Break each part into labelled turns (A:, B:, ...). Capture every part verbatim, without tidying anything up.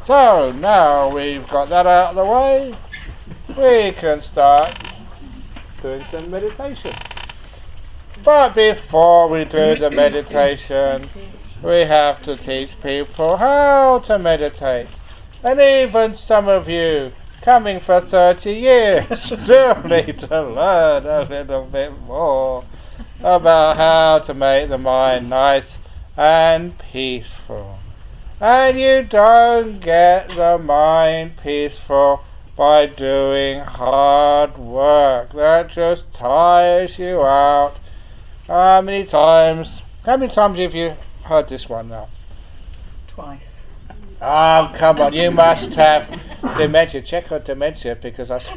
A: So now we've got that out of the way, we can start doing some meditation. But before we do the meditation, we have to teach people how to meditate. And even some of you, coming for thirty years, still need to learn a little bit more about how to make the mind nice and peaceful. And you don't get the mind peaceful by doing hard work. That just tires you out. How many times, how many times have you heard this one now?
B: Twice.
A: Oh, come on, you must have dementia. Check your dementia, because I...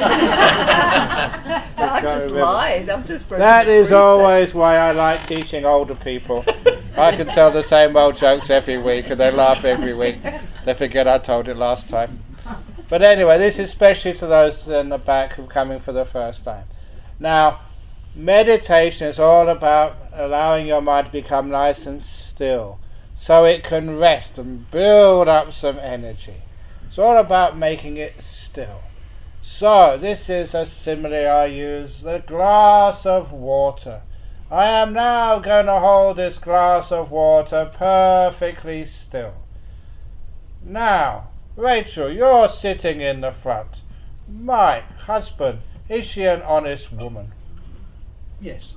B: I just lied. I'm just...
A: That is always why I like teaching older people. I can tell the same old jokes every week, and they laugh every week. They forget I told it last time. But anyway, this is especially to those in the back who are coming for the first time. Now, meditation is all about allowing your mind to become nice and still, so it can rest and build up some energy. It's all about making it still. So, this is a simile I use, the glass of water. I am now going to hold this glass of water perfectly still. Now, Rachel, you're sitting in the front. Mike, husband, is she an honest woman?
C: Yes.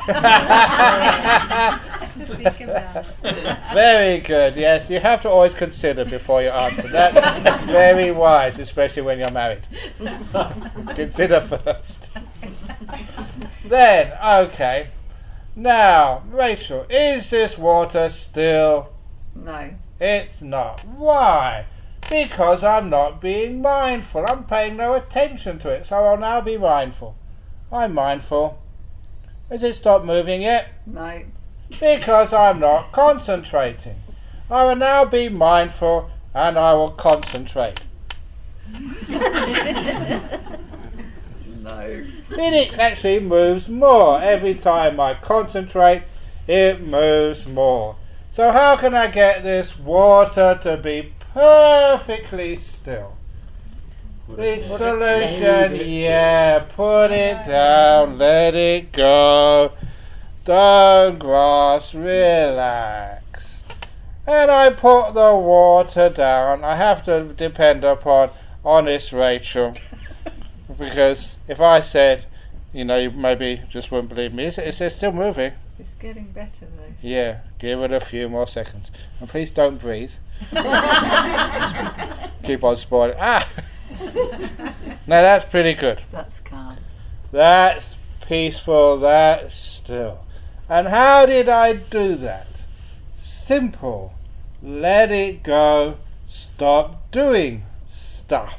A: Very good, yes. You have to always consider before you answer. That's very wise, especially when you're married. Consider first. Then, okay. Now, Rachel, is this water still?
B: No.
A: It's not. Why? Because I'm not being mindful. I'm paying no attention to it, so I'll now be mindful. I'm mindful. Has it stopped moving yet?
B: No.
A: Because I'm not concentrating. I will now be mindful and I will concentrate.
B: No.
A: It actually moves more. Every time I concentrate, it moves more. So how can I get this water to be perfectly still? The solution, yeah, put it down, let it go, don't grasp, relax. And I put the water down. I have to depend upon honest Rachel, because if I said, you know, you maybe just wouldn't believe me. Is it, is it still moving?
B: It's getting better though.
A: Yeah, give it a few more seconds. And please don't breathe. Keep on spoiling. Ah! Now that's pretty good.
B: That's calm.
A: That's peaceful, that's still. And how did I do that? Simple. Let it go. Stop doing stuff.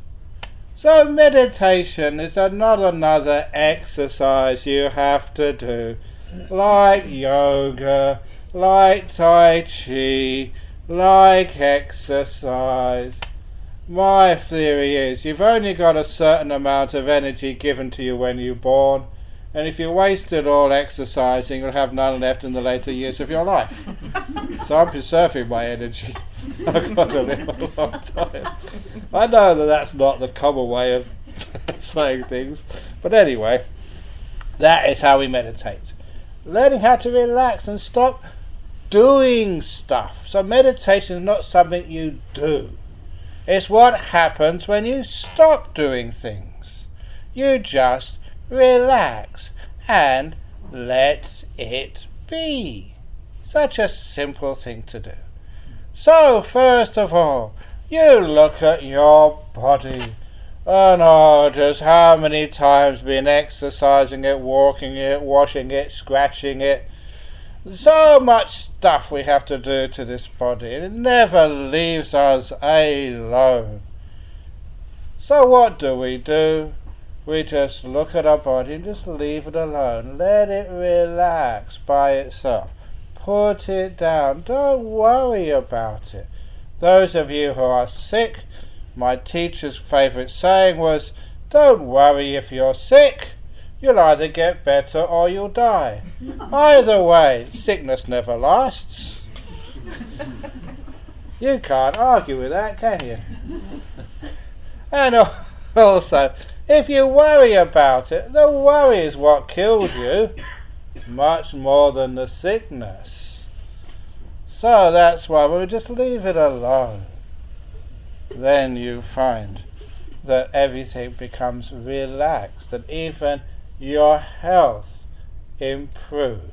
A: So meditation is not another exercise you have to do, like yoga, like Tai Chi, like exercise. My theory is you've only got a certain amount of energy given to you when you're born, and if you waste it all exercising, you'll have none left in the later years of your life. So I'm preserving my energy. I've got to live a long time. I know that that's not the common way of saying things, but anyway, that is how we meditate. Learning how to relax and stop doing stuff. So meditation is not something you do. It's what happens when you stop doing things. You just relax and let it be. Such a simple thing to do. So, first of all, you look at your body. And oh, just how many times been exercising it, walking it, washing it, scratching it. So much stuff we have to do to this body. It never leaves us alone. So what do we do? We just look at our body and just leave it alone. Let it relax by itself. Put it down. Don't worry about it. Those of you who are sick, my teacher's favourite saying was, don't worry if you're sick. You'll either get better or you'll die. Either way, sickness never lasts. You can't argue with that, can you? And also, if you worry about it, the worry is what kills you, much more than the sickness. So that's why we'll just leave it alone. Then you find that everything becomes relaxed, and even your health improves.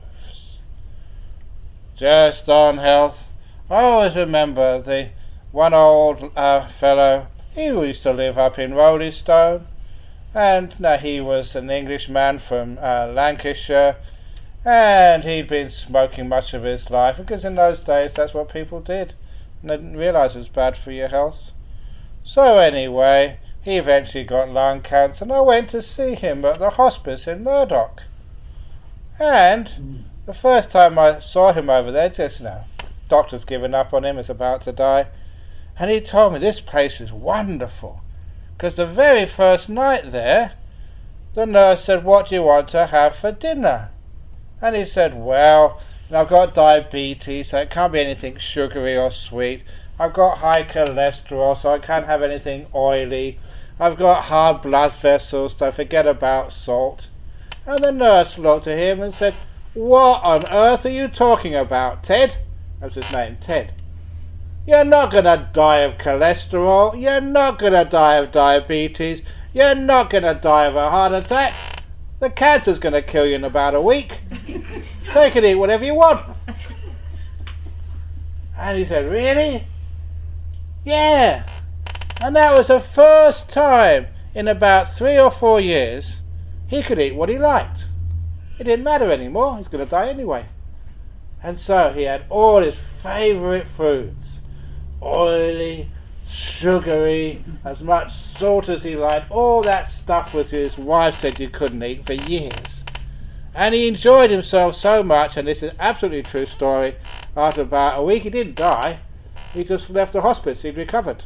A: Just on health, I always remember the one old uh, fellow. He used to live up in Roleystone, and now he was an Englishman from uh, Lancashire, and he'd been smoking much of his life, because in those days that's what people did, and they didn't realise it was bad for your health. So anyway, he eventually got lung cancer, and I went to see him at the hospice in Murdoch. And mm. the first time I saw him over there, just you know, doctor's given up on him, is about to die, and he told me this place is wonderful, because the very first night there, the nurse said, "What do you want to have for dinner?" And he said, "Well, I've got diabetes, so it can't be anything sugary or sweet. I've got high cholesterol, so I can't have anything oily. I've got hard blood vessels, so forget about salt." And the nurse looked at him and said, "What on earth are you talking about, Ted?" That was his name, Ted. "You're not going to die of cholesterol. You're not going to die of diabetes. You're not going to die of a heart attack. The cancer's going to kill you in about a week. So you can eat whatever you want." And he said, "Really?" "Yeah." And that was the first time in about three or four years he could eat what he liked. It didn't matter anymore. He's going to die anyway. And so he had all his favourite foods, oily, sugary, as much salt as he liked, all that stuff which his wife said you couldn't eat for years. And he enjoyed himself so much, and this is an absolutely true story, after about a week he didn't die, he just left the hospice, he'd recovered.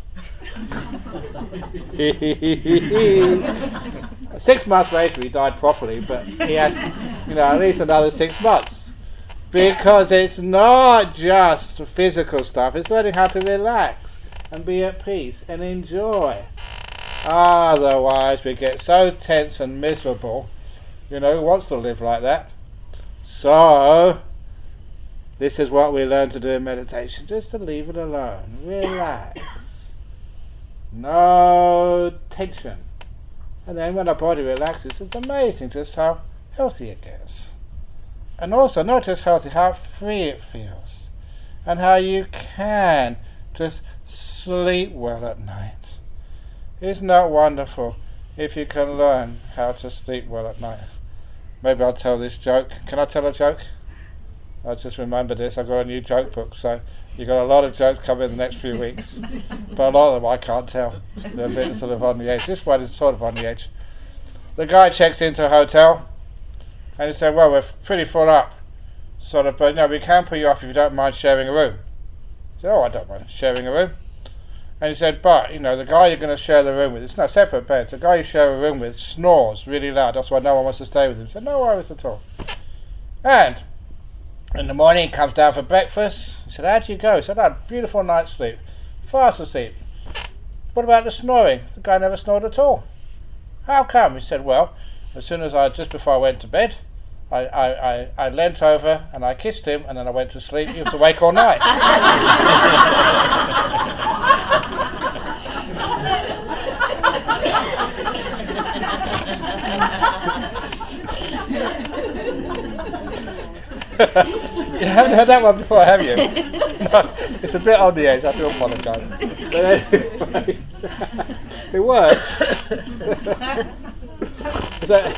A: Six months later he died properly, but he had, you know, at least another six months. Because it's not just physical stuff, it's learning how to relax and be at peace and enjoy. Otherwise we get so tense and miserable. You know, who wants to live like that? So this is what we learn to do in meditation, just to leave it alone. Relax. No tension. And then when our body relaxes, it's amazing just how healthy it gets. And also not just healthy, how free it feels. And how you can just sleep well at night. Isn't that wonderful if you can learn how to sleep well at night? Maybe I'll tell this joke. Can I tell a joke? I just remember this. I've got a new joke book, so you've got a lot of jokes coming in the next few weeks. But a lot of them I can't tell. They're a bit sort of on the edge. This one is sort of on the edge. The guy checks into a hotel, and he said, "Well, we're pretty full up, sort of, but no, we can put you off if you don't mind sharing a room." I said, "Oh, I don't mind sharing a room." And he said, "But, you know, the guy you're going to share the room with, it's not separate beds, the guy you share a room with snores really loud, that's why no one wants to stay with him." I said, "No worries at all." And in the morning he comes down for breakfast. He said, "How'd you go?" He said, "I had a beautiful night's sleep, fast asleep." "What about the snoring?" The guy never snored at all. "How come?" He said, "Well, as soon as I, just before I went to bed, I, I, I, I leant over and I kissed him, and then I went to sleep. He was awake all night." You haven't heard that one before, have you? No, it's a bit on the edge, I do apologise. But anyway, it works. So,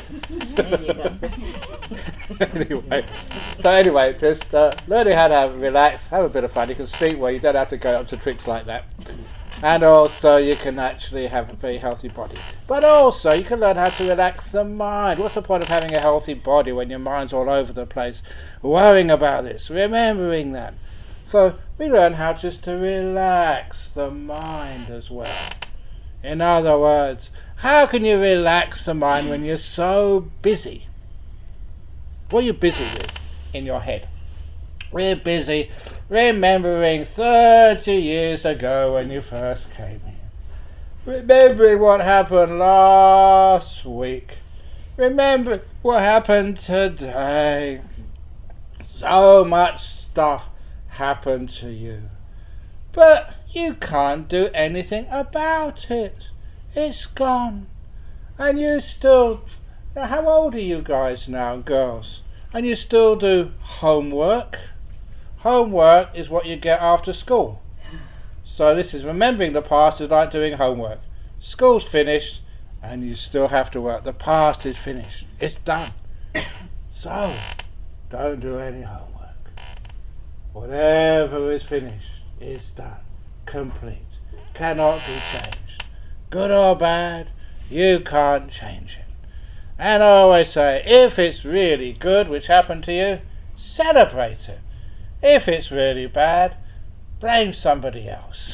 A: anyway, so anyway, just uh, learning how to relax, have a bit of fun. You can sleep well, you don't have to go up to tricks like that. And also you can actually have a very healthy body. But also you can learn how to relax the mind. What's the point of having a healthy body when your mind's all over the place, worrying about this, remembering that? So we learn how just to relax the mind as well. In other words, how can you relax the mind when you're so busy? What are you busy with in your head? we're busy remembering thirty years ago when you first came in. Remembering what happened last week. Remember what happened today. So much stuff happened to you. But you can't do anything about it. It's gone. And you still... Now, how old are you guys now, girls? And you still do homework? Homework is what you get after school. So this is remembering the past is like doing homework. School's finished and you still have to work. The past is finished. It's done. So, don't do any homework. Whatever is finished is done. Complete. Cannot be changed. Good or bad, you can't change it. And I always say, if it's really good which happened to you, celebrate it. If it's really bad, blame somebody else.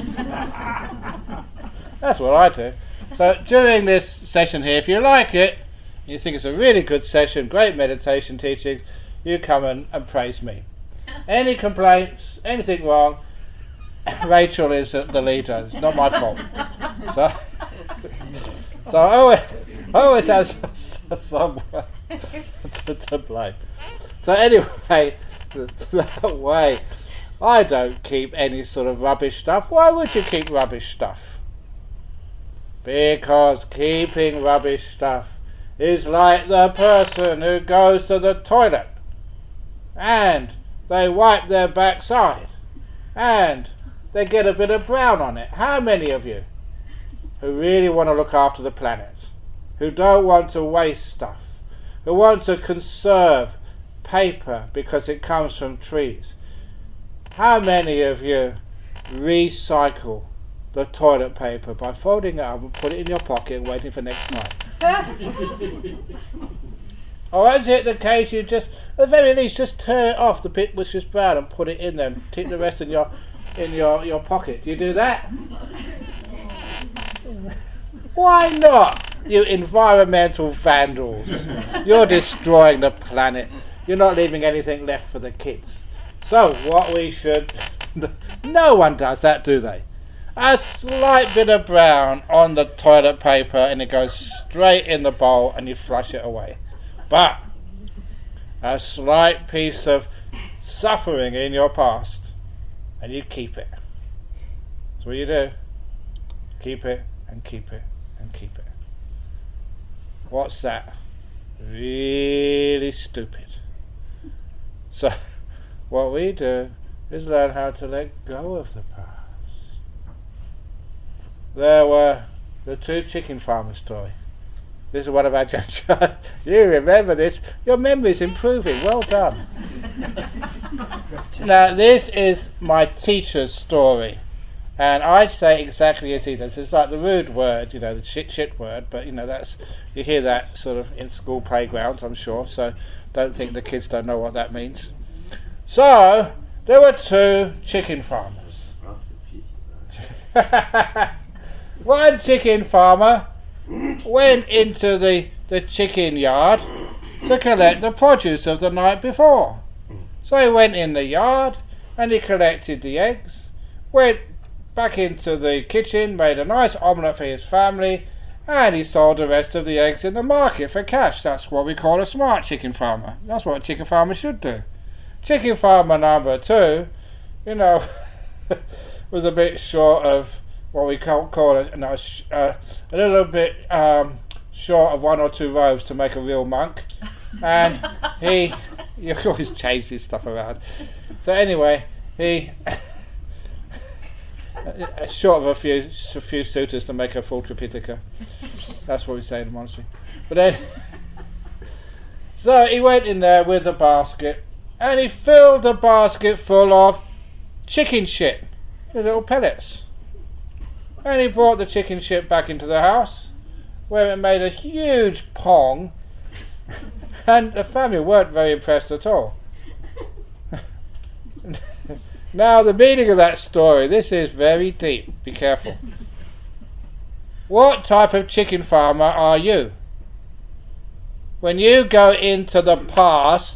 A: That's what I do. So during this session here, if you like it, you think it's a really good session, great meditation teachings, you come and, and praise me. Any complaints, anything wrong, Rachel is the leader. It's not my fault. So, so I always, I always have someone to, to blame. So anyway, that way, I don't keep any sort of rubbish stuff. Why would you keep rubbish stuff? Because keeping rubbish stuff is like the person who goes to the toilet and they wipe their backside and they get a bit of brown on it. How many of you who really want to look after the planet, who don't want to waste stuff, who want to conserve paper because it comes from trees, how many of you recycle the toilet paper by folding it up and put it in your pocket and waiting for next time? Or is it the case you just, at the very least, just tear it off the bit which is brown and put it in there and keep the rest in your in your, your pocket? Do you do that? Why not, you environmental vandals? You're destroying the planet. You're not leaving anything left for the kids. So what we should... No one does that, do they? A slight bit of brown on the toilet paper and it goes straight in the bowl and you flush it away. But a slight piece of suffering in your past and you keep it. That's what you do. Keep it and keep it and keep it. What's that? Really stupid. So what we do is learn how to let go of the past. There were the two chicken farmer story. This is one of our judges. You remember this. Your memory's improving. Well done. Now this is my teacher's story. And I say exactly as he does. It's like the rude word, you know, the shit shit word, but you know, that's, you hear that sort of in school playgrounds, I'm sure, so don't think the kids don't know what that means. So, there were two chicken farmers. One chicken farmer went into the, the chicken yard to collect the produce of the night before. So he went in the yard and he collected the eggs, went back into the kitchen, made a nice omelette for his family, and he sold the rest of the eggs in the market for cash. That's what we call a smart chicken farmer. That's what a chicken farmer should do. Chicken farmer number two, you know, was a bit short of what we call, call a, no, uh, a little bit um, short of one or two robes to make a real monk. And he, you always change this stuff around. So anyway, he... short of a few a few suitors to make a full Tripitaka. That's what we say in the monastery. But then, so he went in there with a basket, and he filled the basket full of chicken shit, the little pellets. And he brought the chicken shit back into the house, where it made a huge pong, and the family weren't very impressed at all. Now, the meaning of that story, this is very deep. Be careful. What type of chicken farmer are you? When you go into the past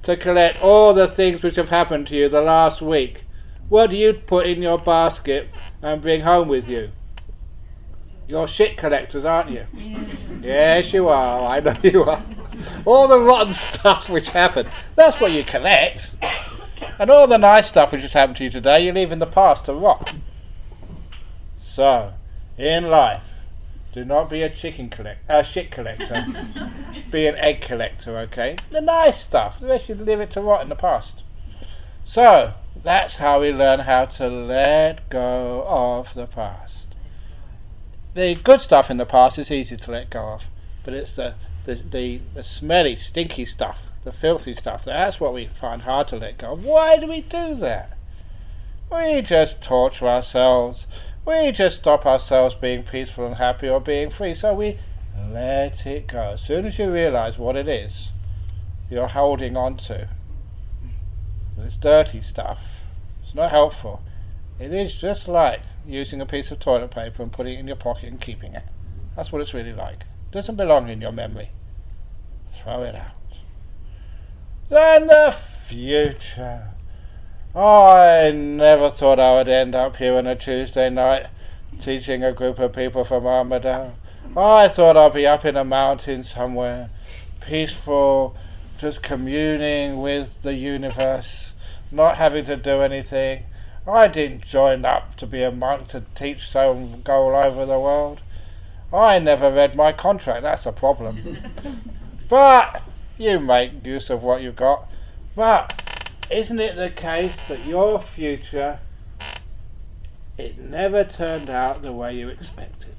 A: to collect all the things which have happened to you the last week, what do you put in your basket and bring home with you? You're shit collectors, aren't you?
B: Yeah.
A: Yes, you are. I know you are. All the rotten stuff which happened, that's what you collect. And all the nice stuff which has happened to you today, you leave in the past to rot. So, in life, do not be a chicken collect, a shit collector. Be an egg collector, okay? The nice stuff. The rest you leave it to rot in the past. So, that's how we learn how to let go of the past. The good stuff in the past is easy to let go of, but it's the the, the, the smelly, stinky stuff, the filthy stuff, that's what we find hard to let go of. Why do we do that? We just torture ourselves. We just stop ourselves being peaceful and happy or being free, so we let it go. As soon as you realise what it is you're holding on to, this dirty stuff, it's not helpful. It is just like using a piece of toilet paper and putting it in your pocket and keeping it. That's what it's really like. It doesn't belong in your memory. Throw it out. Then the future. I never thought I would end up here on a Tuesday night teaching a group of people from Armadale. I thought I'd be up in a mountain somewhere, peaceful, just communing with the universe, not having to do anything. I didn't join up to be a monk to teach so and go all over the world. I never read my contract, that's a problem. But you make use of what you've got. But isn't it the case that your future, it never turned out the way you expected?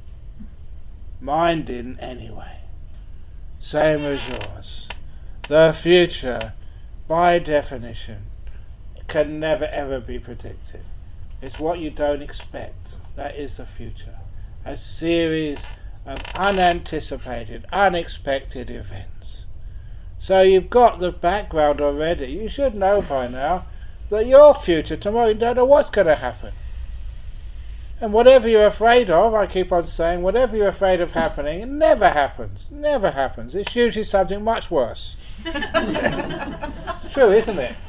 A: Mine didn't anyway. Same as yours. The future, by definition, can never ever be predicted. It's what you don't expect. That is the future. A series of unanticipated, unexpected events. So you've got the background already. You should know by now that your future tomorrow, you don't know what's going to happen. And whatever you're afraid of, I keep on saying, whatever you're afraid of happening, it never happens. Never happens. It's usually something much worse. It's true, isn't it?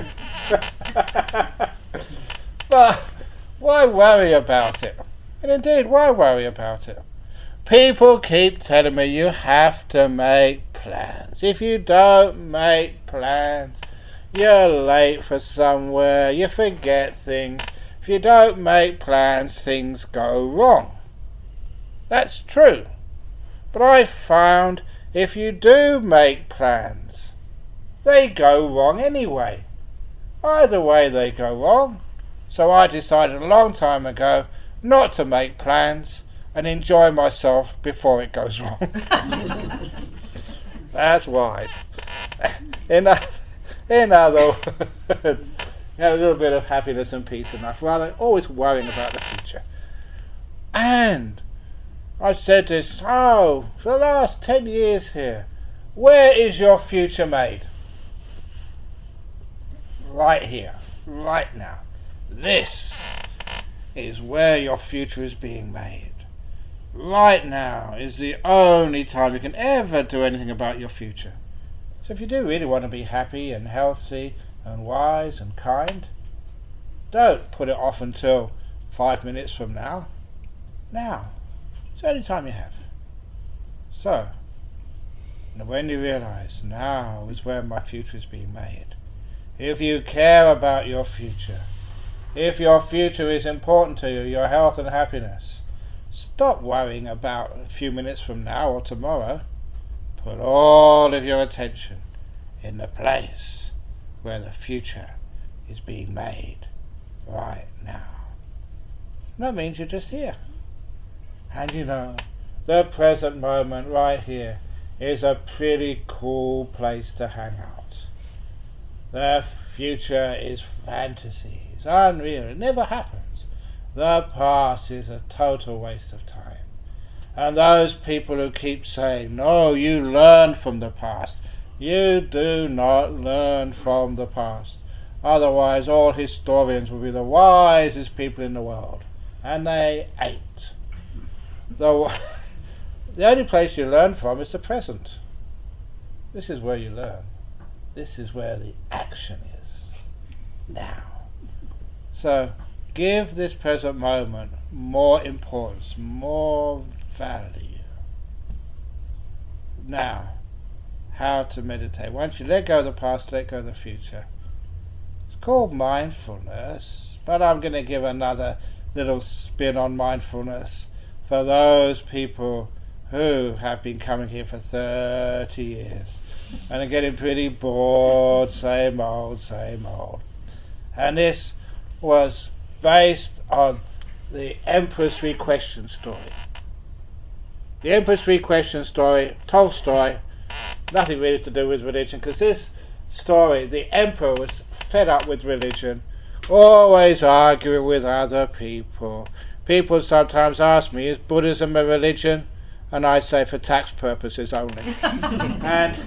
A: But why worry about it? And indeed, why worry about it? People keep telling me you have to make plans. If you don't make plans, you're late for somewhere, you forget things. If you don't make plans, things go wrong. That's true. But I found if you do make plans, they go wrong anyway. Either way they go wrong. So I decided a long time ago not to make plans and enjoy myself before it goes wrong. That's wise. In, a, in other words, have a little bit of happiness and peace enough, rather than always worrying about the future. And I said this, oh, for the last ten years here, where is your future made? Right here, right now. This is where your future is being made. Right now is the only time you can ever do anything about your future. So if you do really want to be happy and healthy and wise and kind, don't put it off until five minutes from now. Now. It's the only time you have. So, when you realize now is where my future is being made, if you care about your future, if your future is important to you, your health and happiness, stop worrying about a few minutes from now or tomorrow. Put all of your attention in the place where the future is being made right now. And that means you're just here. And you know, the present moment right here is a pretty cool place to hang out. The future is fantasy. It's unreal. It never happens. The past is a total waste of time. And those people who keep saying, no, you learn from the past. You do not learn from the past. Otherwise, all historians will be the wisest people in the world. And they ain't. The, the only place you learn from is the present. This is where you learn. this is where the action is. Now. So, give this present moment more importance, more value. Now, how to meditate. Once you let go of the past, let go of the future. It's called mindfulness, but I'm going to give another little spin on mindfulness for those people who have been coming here for thirty years and are getting pretty bored, same old, same old. And this was based on the Emperor's Three Questions story. The Emperor's Three Questions story, Tolstoy, nothing really to do with religion, because this story, the Emperor was fed up with religion, always arguing with other people. People sometimes ask me, is Buddhism a religion? And I say, for tax purposes only. And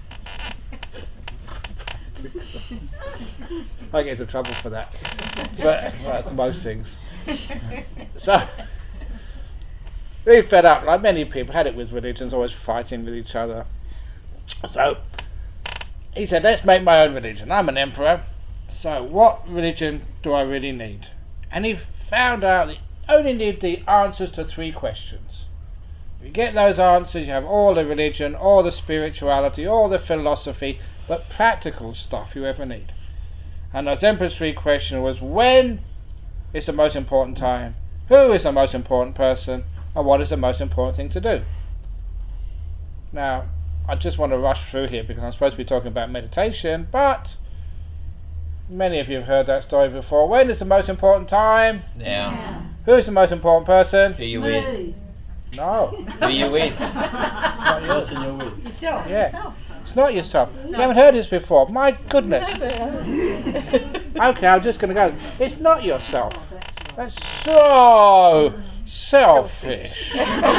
A: I get into trouble for that, but well, most things. So, really fed up, like many people had it with religions, always fighting with each other. So, he said, let's make my own religion. I'm an emperor, so what religion do I really need? And he found out that you only need the answers to three questions. If you get those answers, you have all the religion, all the spirituality, all the philosophy, but practical stuff you ever need. And those Emperor's Three Questions was, when is the most important time? Who is the most important person? And what is the most important thing to do? Now, I just want to rush through here because I'm supposed to be talking about meditation, but many of you have heard that story before. When is the most important time?
C: Now.
A: Who is the most important person?
C: Who you with?
A: No.
C: Who you with?
D: Not yours and you're with.
B: Yourself.
A: Yeah.
B: Yourself.
A: It's not yourself. You haven't heard this before. My goodness. Okay, I'm just going to go. It's not yourself. That's so selfish.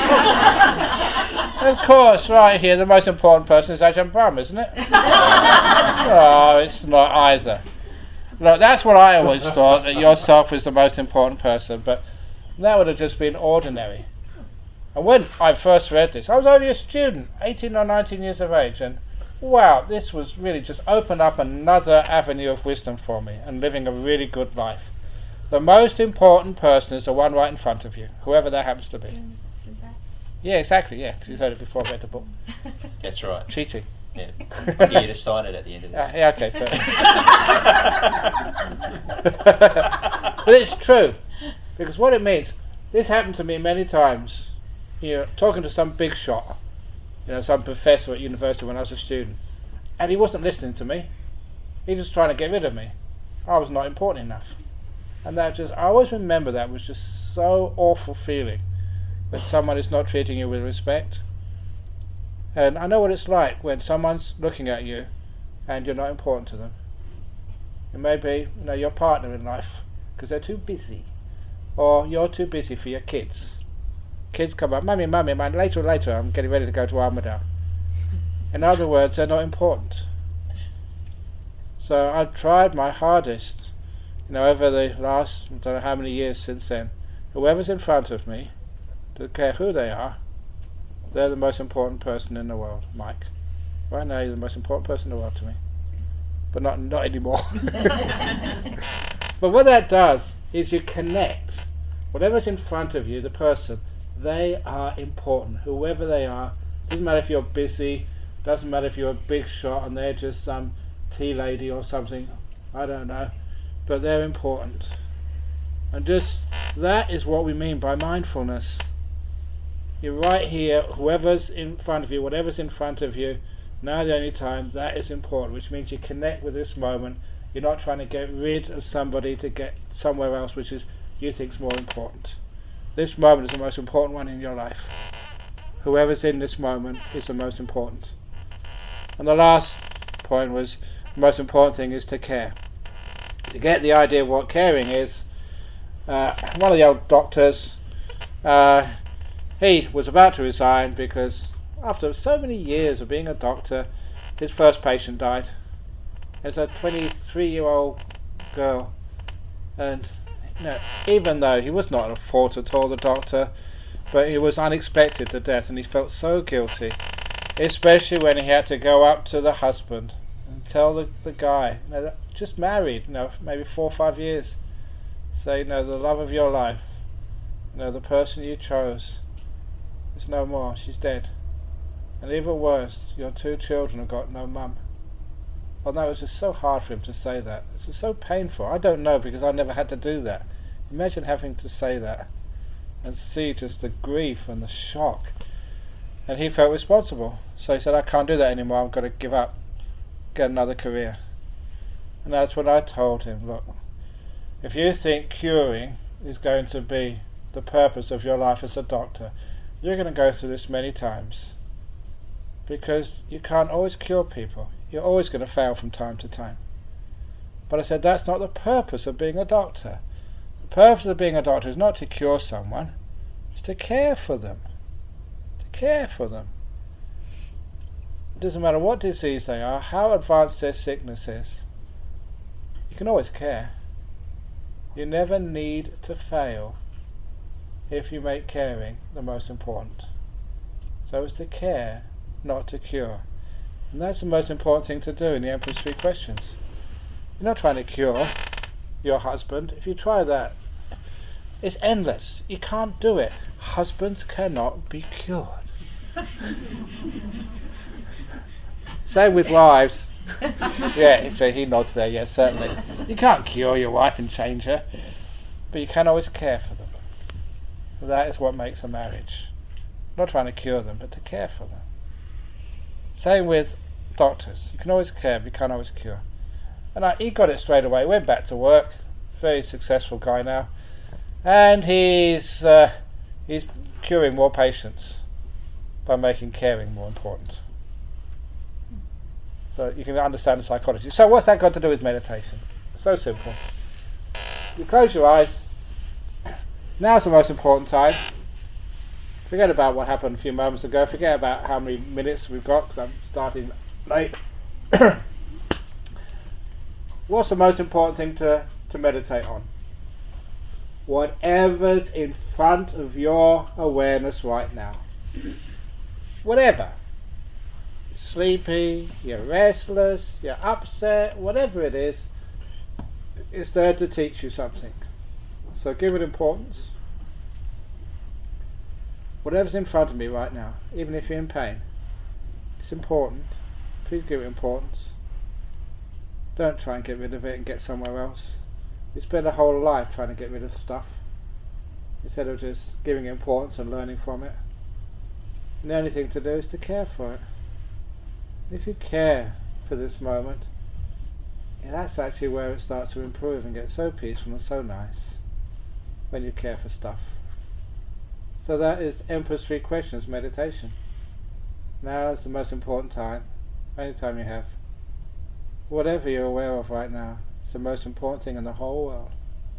A: Of course, right here, the most important person is Ajahn Brahm, isn't it? Oh, it's not either. Look, that's what I always thought, that yourself was the most important person, but that would have just been ordinary. And when I first read this, I was only a student, eighteen or nineteen years of age, and wow, this was really just opened up another avenue of wisdom for me and living a really good life. The most important person is the one right in front of you, whoever that happens to be. Yeah, exactly, yeah, because you've heard it before, read the book.
C: That's right.
A: Cheating.
C: Yeah. I'll get you to sign it at the end of this.
A: Uh, yeah, okay, fair. But it's true, because what it means, this happened to me many times. You know, talking to some big shot, you know, some professor at university when I was a student, and he wasn't listening to me. He was trying to get rid of me. I was not important enough, and that just, I always remember that was just so awful feeling when someone is not treating you with respect. And I know what it's like when someone's looking at you and you're not important to them. It may be, you know, your partner in life because they're too busy, or you're too busy for your kids. Kids come up, mummy, mummy, man, later, later, I'm getting ready to go to Armidale. In other words, they're not important. So I've tried my hardest, you know, over the last, I don't know how many years since then, whoever's in front of me, don't care who they are, they're the most important person in the world. Mike, right now you're the most important person in the world to me, but not not anymore. But what that does is you connect. Whatever's in front of you, the person, they are important, whoever they are. Doesn't matter if you're busy, doesn't matter if you're a big shot and they're just some tea lady or something, I don't know, but they're important. And just that is what we mean by mindfulness. You're right here, whoever's in front of you, whatever's in front of you, now the only time, that is important, which means you connect with this moment. You're not trying to get rid of somebody to get somewhere else which is you think is more important. This moment is the most important one in your life. Whoever's in this moment is the most important. And the last point was, the most important thing is to care. To get the idea of what caring is, uh, one of the old doctors, uh, he was about to resign because after so many years of being a doctor, his first patient died. It's a twenty-three-year-old girl, and you know, even though he was not at fault at all, the doctor, but it was unexpected, the death, and he felt so guilty, especially when he had to go up to the husband and tell the, the guy, you know, just married, you know, maybe four or five years, say, you know, the love of your life, you know, the person you chose is no more, she's dead. And even worse, your two children have got no mum. Well, no, it was just so hard for him to say that. It's just so painful. I don't know, because I never had to do that. Imagine having to say that and see just the grief and the shock. And he felt responsible. So he said, I can't do that anymore, I've got to give up, get another career. And that's when I told him, look, if you think curing is going to be the purpose of your life as a doctor, you're going to go through this many times. Because you can't always cure people. You're always going to fail from time to time. But I said, that's not the purpose of being a doctor. The purpose of being a doctor is not to cure someone, it's to care for them. To care for them. It doesn't matter what disease they are, how advanced their sickness is. You can always care. You never need to fail if you make caring the most important. So it's to care, not to cure. And that's the most important thing to do in the Emperor's Three Questions. You're not trying to cure your husband. If you try that, it's endless. You can't do it. Husbands cannot be cured. Same with wives. Yeah, so he nods there, yes, certainly. You can't cure your wife and change her, but you can always care for them. So that is what makes a marriage. Not trying to cure them, but to care for them. Same with doctors. You can always care, but you can't always cure. And I, he got it straight away. Went back to work. Very successful guy now, and he's uh, he's curing more patients by making caring more important. So you can understand the psychology. So what's that got to do with meditation? So simple. You close your eyes. Now's the most important time. Forget about what happened a few moments ago. Forget about how many minutes we've got, because I'm starting late. What's the most important thing to, to meditate on? Whatever's in front of your awareness right now. Whatever. You're sleepy, you're restless, you're upset, whatever it is, it's there to teach you something. So give it importance. Whatever's in front of me right now, even if you're in pain, it's important. Please give it importance. Don't try and get rid of it and get somewhere else. You spend a whole life trying to get rid of stuff instead of just giving it importance and learning from it. And the only thing to do is to care for it. If you care for this moment, yeah, that's actually where it starts to improve and get so peaceful and so nice, when you care for stuff. So that is Emperor's Three Questions meditation. Now is the most important time, any time you have. Whatever you're aware of right now, it's the most important thing in the whole world.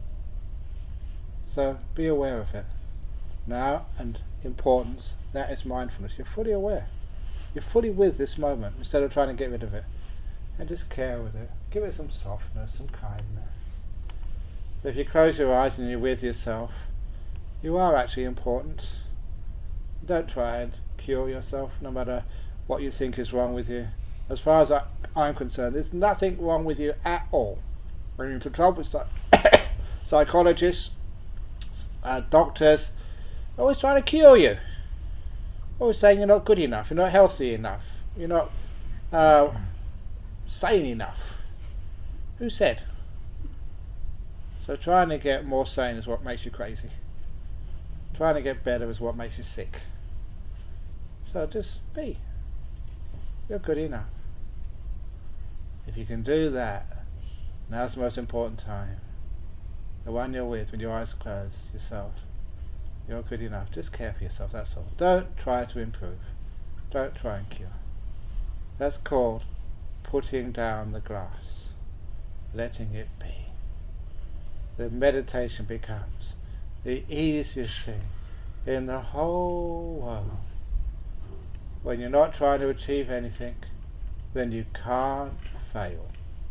A: So be aware of it. Now, and importance, that is mindfulness. You're fully aware. You're fully with this moment instead of trying to get rid of it. And just care with it. Give it some softness, some kindness. So if you close your eyes and you're with yourself, you are actually important. Don't try and cure yourself, no matter what you think is wrong with you. As far as I, I'm concerned, there's nothing wrong with you at all. When you're into trouble with psych- psychologists, uh, doctors, always trying to cure you. Always saying you're not good enough, you're not healthy enough, you're not uh, sane enough. Who said? So trying to get more sane is what makes you crazy. Trying to get better is what makes you sick. So just be. You're good enough. If you can do that, now's the most important time. The one you're with, when your eyes closed, yourself. You're good enough. Just care for yourself, that's all. Don't try to improve. Don't try and cure. That's called putting down the glass. Letting it be. The meditation becomes the easiest thing in the whole world. When you're not trying to achieve anything, then you can't fail.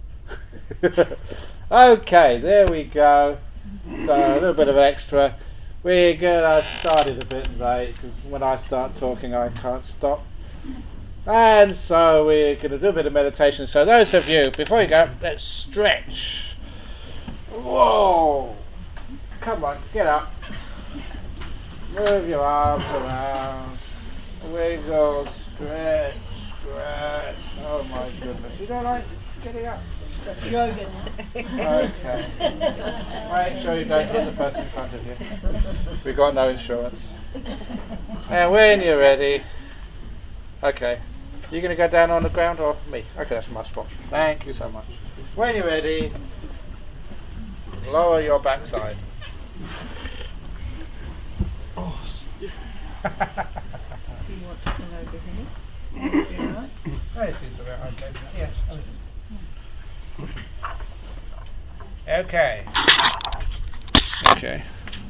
A: Okay, there we go. So a little bit of extra. We're good. I started a bit late because when I start talking I can't stop. And so we're going to do a bit of meditation. So those of you, before you go, let's stretch. Whoa! Come on, get up. Move your arms around. Wiggle, stretch, stretch. Oh my goodness. You don't like getting up?
B: Yoga.
A: Okay. Make sure you don't hit the person in front of you. We've got no insurance. And when you're ready. Okay. You going to go down on the ground or me? Okay, that's my spot. Thank you so much. When you're ready, lower your backside.
D: Oh,
B: So you want to come over here? Is it alright?
A: Oh, it seems about okay. Yes. Okay. Okay.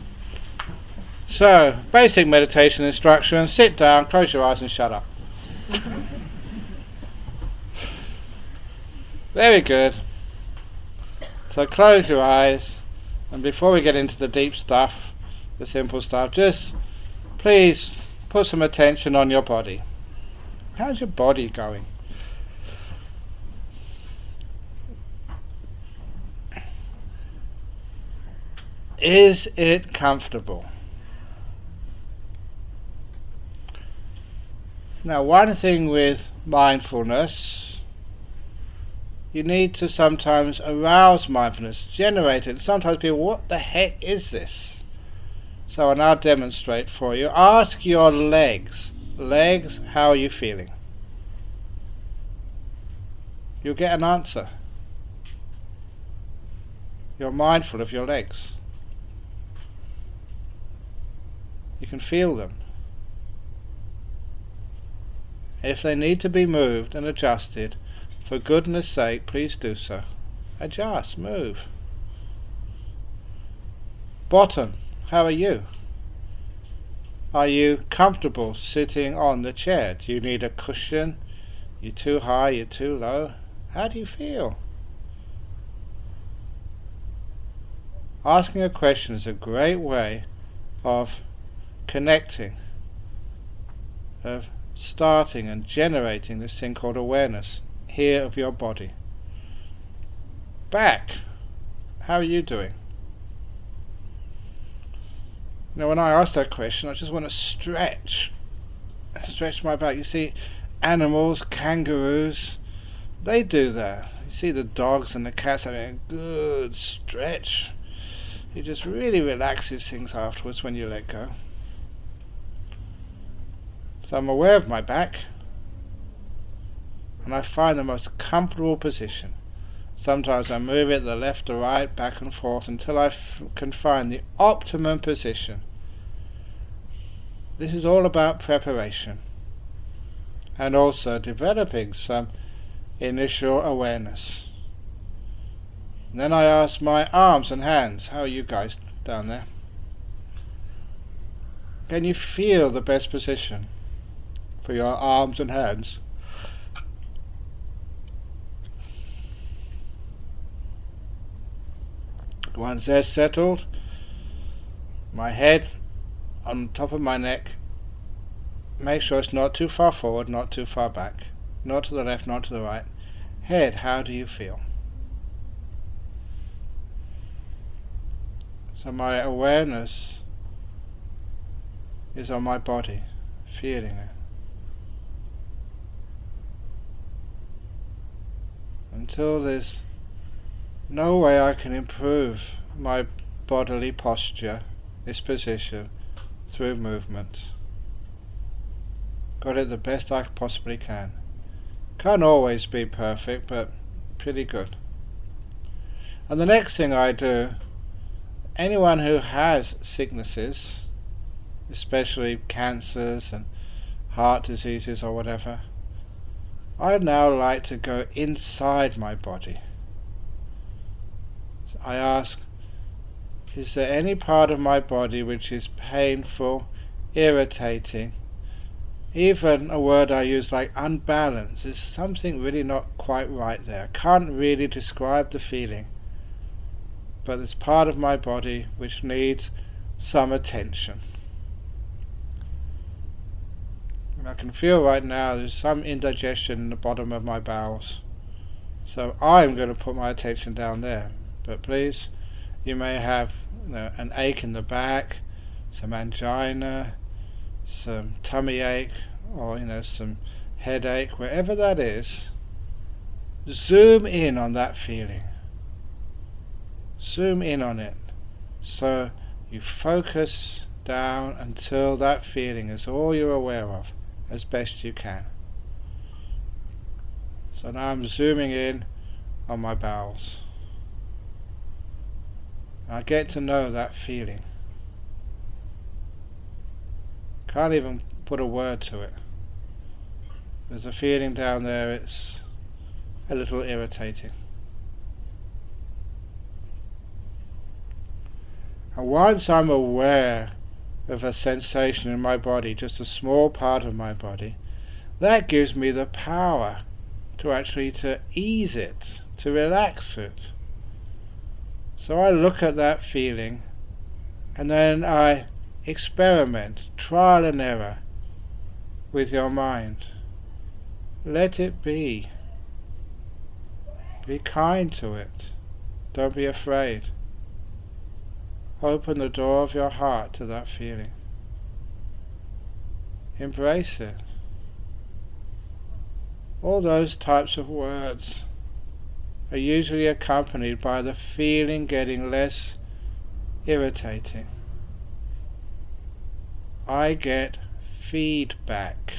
A: So, basic meditation instructions. Sit down, close your eyes and shut up. Very good. So close your eyes, and before we get into the deep stuff, the simple stuff, just please put some attention on your body. How's your body going? Is it comfortable? Now, one thing with mindfulness, you need to sometimes arouse mindfulness, generate it. Sometimes people, what the heck is this? So I'll now demonstrate for you. Ask your legs. Legs, how are you feeling? You'll get an answer. You're mindful of your legs. You can feel them. If they need to be moved and adjusted, for goodness sake, please do so. Adjust, move. Bottom, how are you? Are you comfortable sitting on the chair? Do you need a cushion? You're too high, you're too low? How do you feel? Asking a question is a great way of connecting, of starting and generating this thing called awareness here of your body. Back, how are you doing? Now, when I ask that question, I just want to stretch, stretch my back. You see, animals, kangaroos, they do that. You see the dogs and the cats having a good stretch. It just really relaxes things afterwards when you let go. So I'm aware of my back, and I find the most comfortable position. Sometimes I move it the left or right, back and forth, until I f- can find the optimum position. This is all about preparation, and also developing some initial awareness. And then I ask my arms and hands, how are you guys down there? Can you feel the best position for your arms and hands? Once they're settled, my head on top of my neck, make sure it's not too far forward, not too far back, not to the left, not to the right. Head, how do you feel? So my awareness is on my body, feeling it. Until there's no way I can improve my bodily posture, this position, through movement. Got it the best I possibly can. Can't always be perfect, but pretty good. And the next thing I do, anyone who has sicknesses, especially cancers and heart diseases or whatever, I'd now like to go inside my body. So I ask, is there any part of my body which is painful, irritating? Even a word I use like unbalanced, is something really not quite right there. I can't really describe the feeling, but there's part of my body which needs some attention. I can feel right now there's some indigestion in the bottom of my bowels. So I'm going to put my attention down there. But please, you may have, you know, an ache in the back, some angina, some tummy ache, or you know, some headache, wherever that is. Zoom in on that feeling. Zoom in on it. So you focus down until that feeling is all you're aware of, as best you can. So now I'm zooming in on my bowels. I get to know that feeling. Can't even put a word to it. There's a feeling down there, it's a little irritating. And once I'm aware of a sensation in my body, just a small part of my body, that gives me the power to actually to ease it, to relax it. So I look at that feeling and then I experiment, trial and error with your mind. Let it be. Be kind to it. Don't be afraid. Open the door of your heart to that feeling. Embrace it. All those types of words are usually accompanied by the feeling getting less irritating. I get feedback.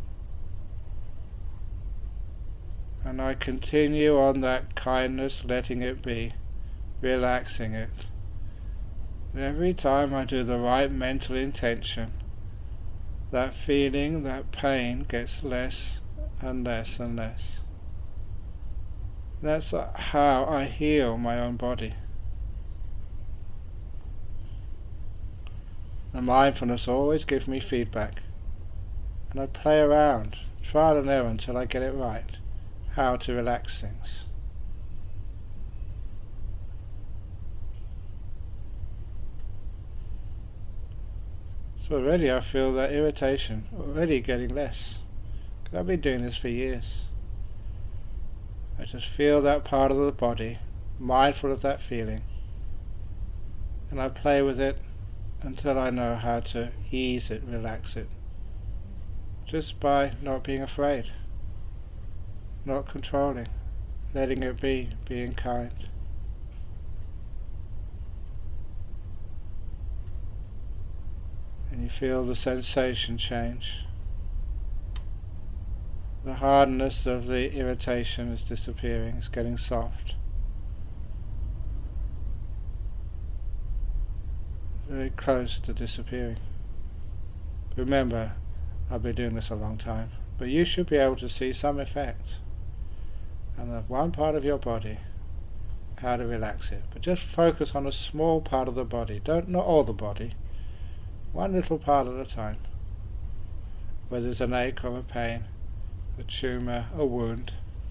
A: And I continue on that kindness, letting it be, relaxing it. And every time I do the right mental intention, that feeling, that pain gets less and less and less. That's how I heal my own body. And mindfulness always gives me feedback. And I play around, trial and error until I get it right, how to relax things. So already I feel that irritation already getting less. Because I've been doing this for years. I just feel that part of the body, mindful of that feeling, and I play with it until I know how to ease it, relax it, just by not being afraid, not controlling, letting it be, being kind. And you feel the sensation change. The hardness of the irritation is disappearing, it's getting soft. Very close to disappearing. Remember, I've been doing this a long time, but you should be able to see some effect. And the one part of your body, how to relax it. But just focus on a small part of the body. Don't, not all the body. One little part at a time. Whether there's an ache or a pain, a tumour, a wound.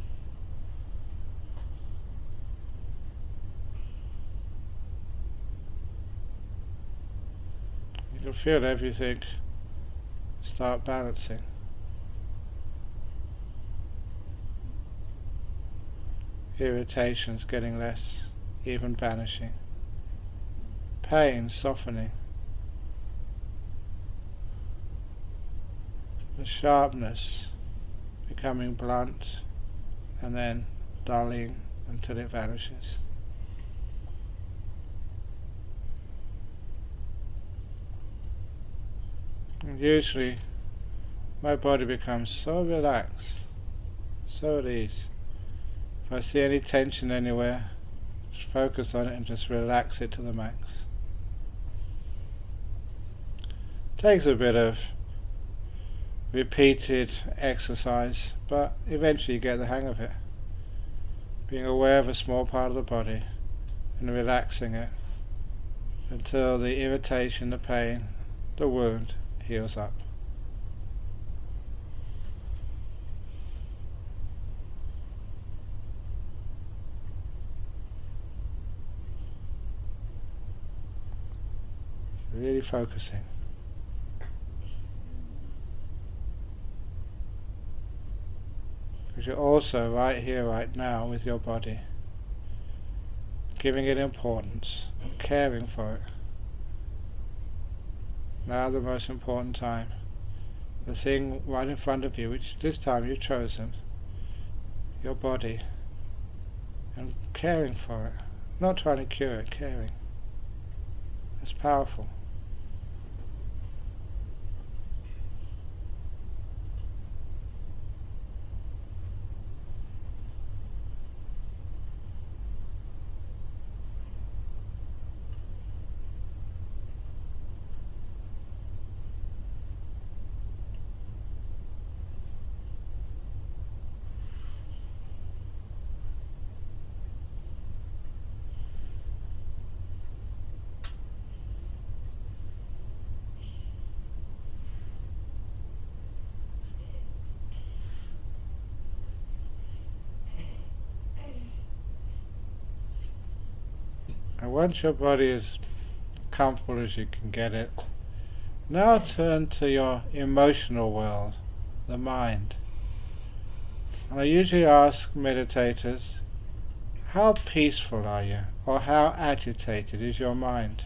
A: You'll feel everything start balancing. Irritations getting less, even vanishing. Pain softening. The sharpness becoming blunt and then dulling until it vanishes. And usually my body becomes so relaxed, so at ease. If I see any tension anywhere, just focus on it and just relax it to the max. Takes a bit of repeated exercise, but eventually you get the hang of it. Being aware of a small part of the body and relaxing it until the irritation, the pain, the wound heals up. Really focusing. Because you're also right here, right now with your body, giving it importance, caring for it. Now the most important time, the thing right in front of you, which this time you've chosen, your body, and caring for it, not trying to cure it, caring. It's powerful. And once your body is comfortable as you can get it, now turn to your emotional world, the mind. And I usually ask meditators, how peaceful are you? Or how agitated is your mind?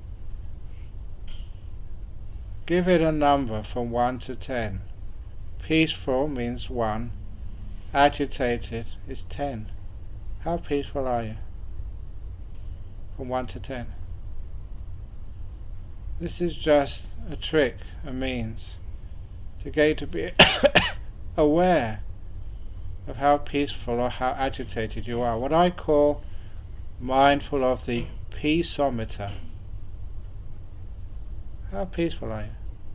A: Give it a number from one to ten. Peaceful means one, agitated is ten. How peaceful are you? From one to ten. This is just a trick, a means, to get you to be aware of how peaceful or how agitated you are. What I call mindful of the peaceometer. How peaceful are you?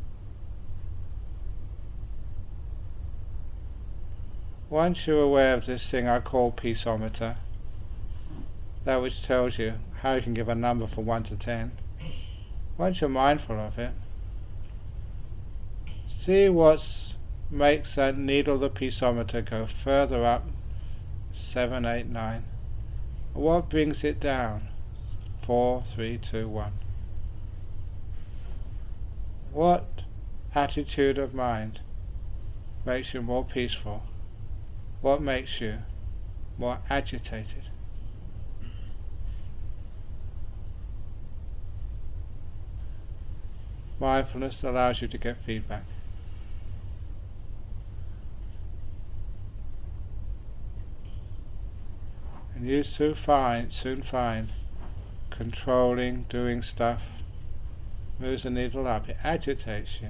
A: Once you're aware of this thing I call peaceometer, that which tells you how you can give a number from one to ten, once you're mindful of it, see what makes that needle, the peaceometer, go further up, seven, eight, nine. What brings it down? Four, three, two, one. What attitude of mind makes you more peaceful? What makes you more agitated? Mindfulness allows you to get feedback. And you soon find, soon find, controlling, doing stuff, moves the needle up, it agitates you.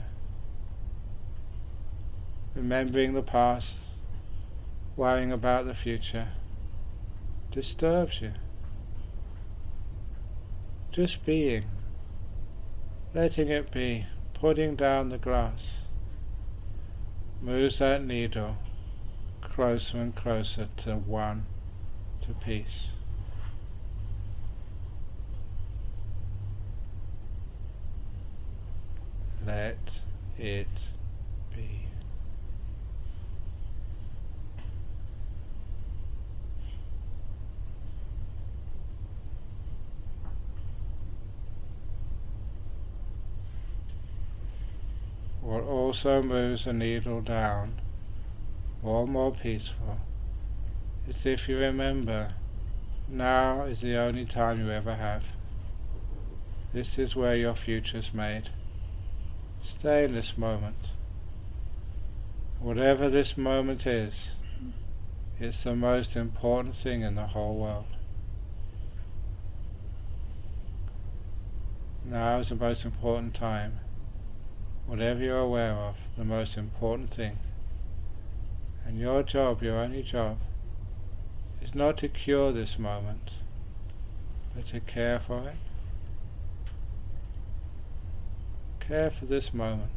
A: Remembering the past, worrying about the future, disturbs you. Just being, letting it be, putting down the glass, moves that needle closer and closer to one, to peace. Let it be. What also moves the needle down, more and more peaceful, is if you remember, now is the only time you ever have. This is where your future's made. Stay in this moment. Whatever this moment is, it's the most important thing in the whole world. Now is the most important time. Whatever you're aware of, the most important thing. And your job, your only job, is not to cure this moment, but to care for it. Care for this moment,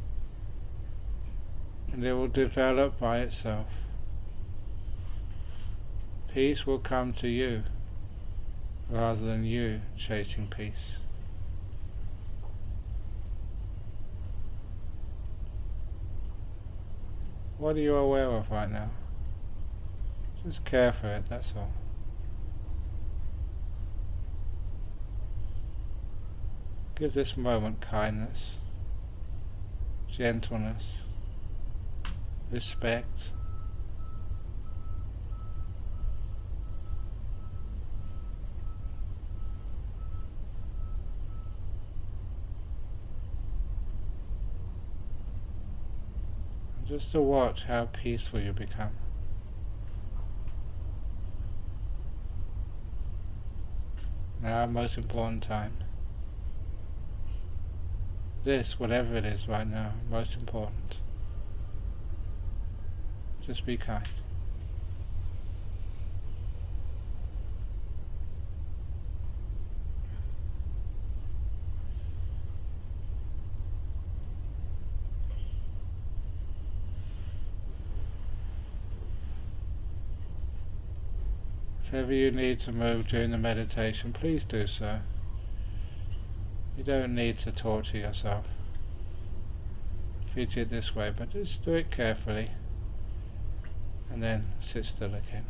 A: and it will develop by itself. Peace will come to you, rather than you chasing peace. What are you aware of right now? Just care for it, that's all. Give this moment kindness, gentleness, respect, just to watch how peaceful you become. Now, most important time. This, whatever it is right now, most important. Just be kind. If ever you need to move during the meditation, please do so. You don't need to torture yourself. Treat it this way, but just do it carefully. And then sit still again.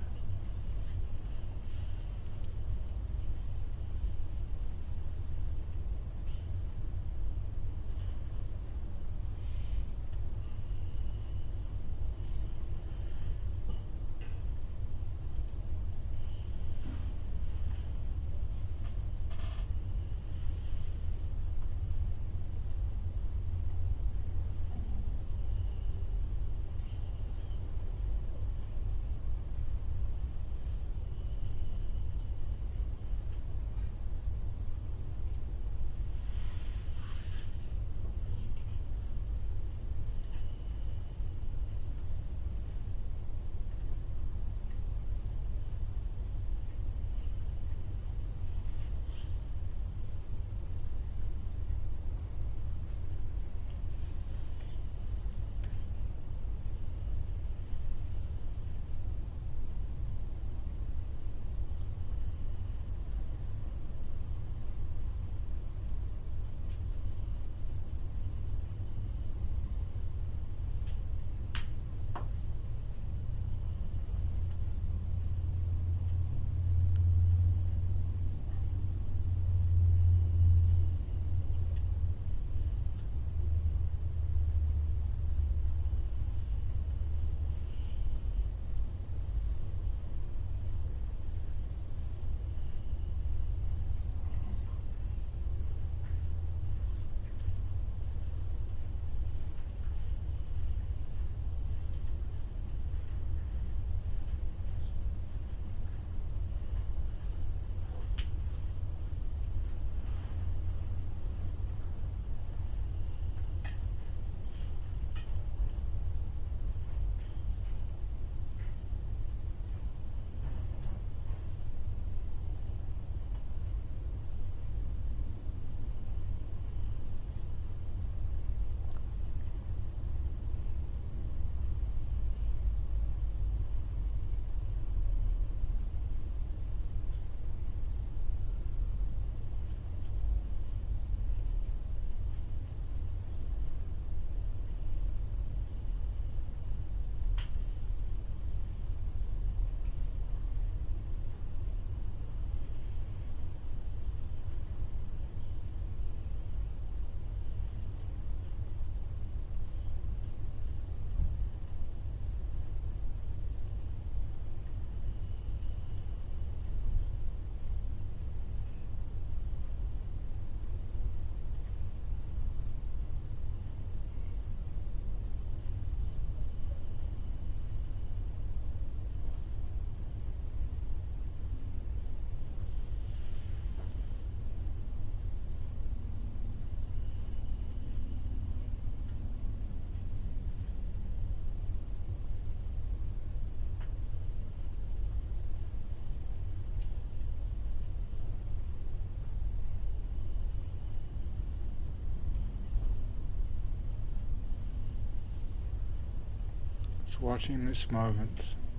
A: Watching this moment,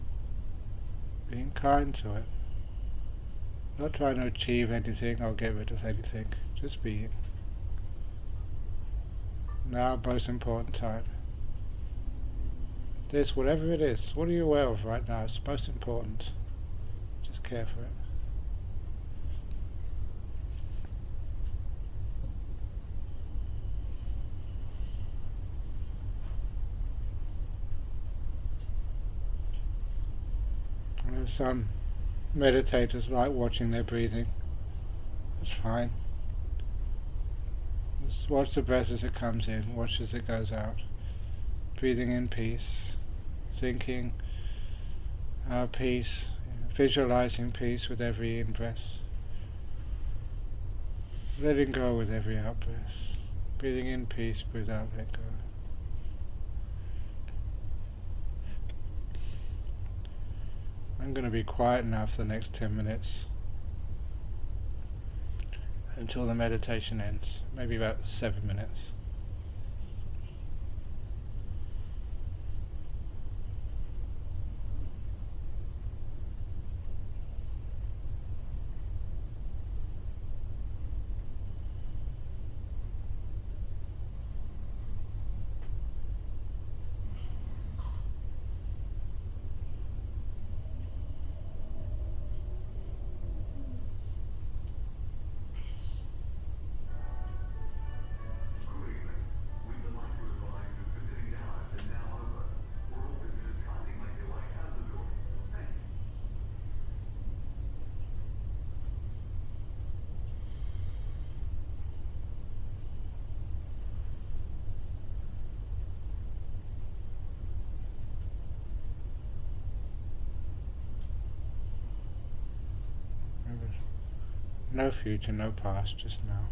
A: being kind to it, not trying to achieve anything or get rid of anything, just being. Now, most important time. This, whatever it is, what are you aware of right now? It's most important. Just care for it. Some meditators like watching their breathing. It's fine. Just watch the breath as it comes in, watch as it goes out. breathing in peace, thinking our peace, visualizing peace with every in-breath, letting go with every out-breath, breathing in peace, breathe out, let go. I'm going to be quiet now for the next ten minutes until the meditation ends, maybe about seven minutes. No future, no past, just now.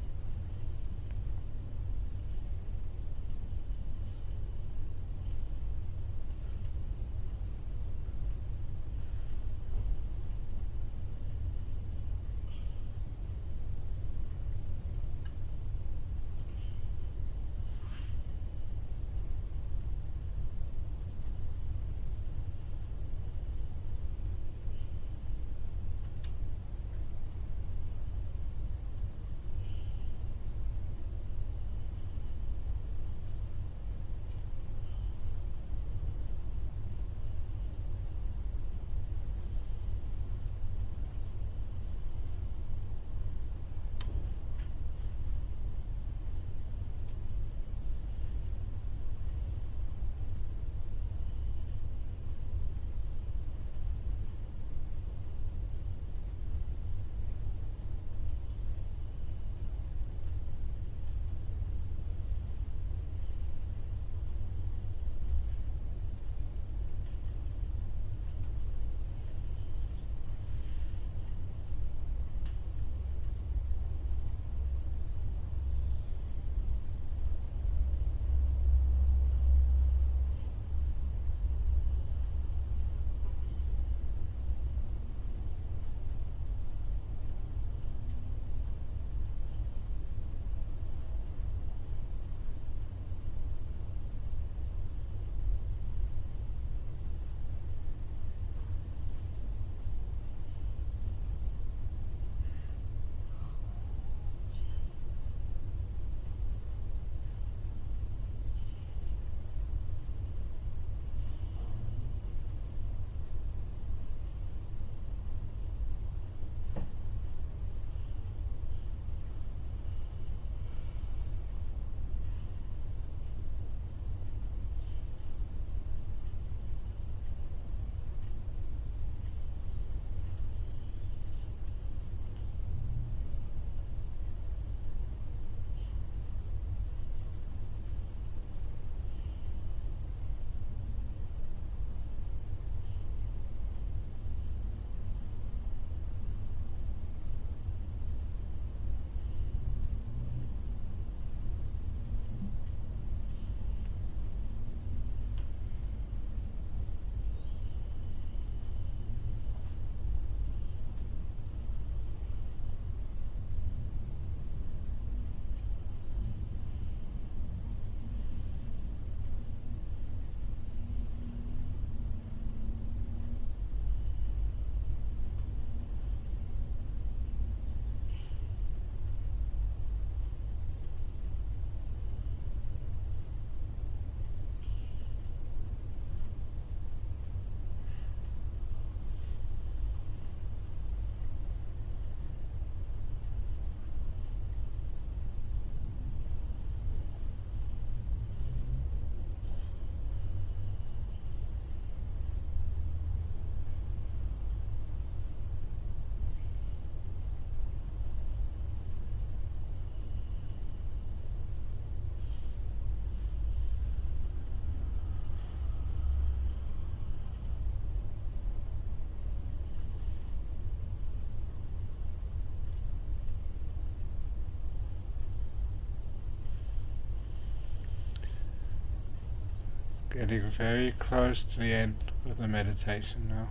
A: Getting very close to the end of the meditation now.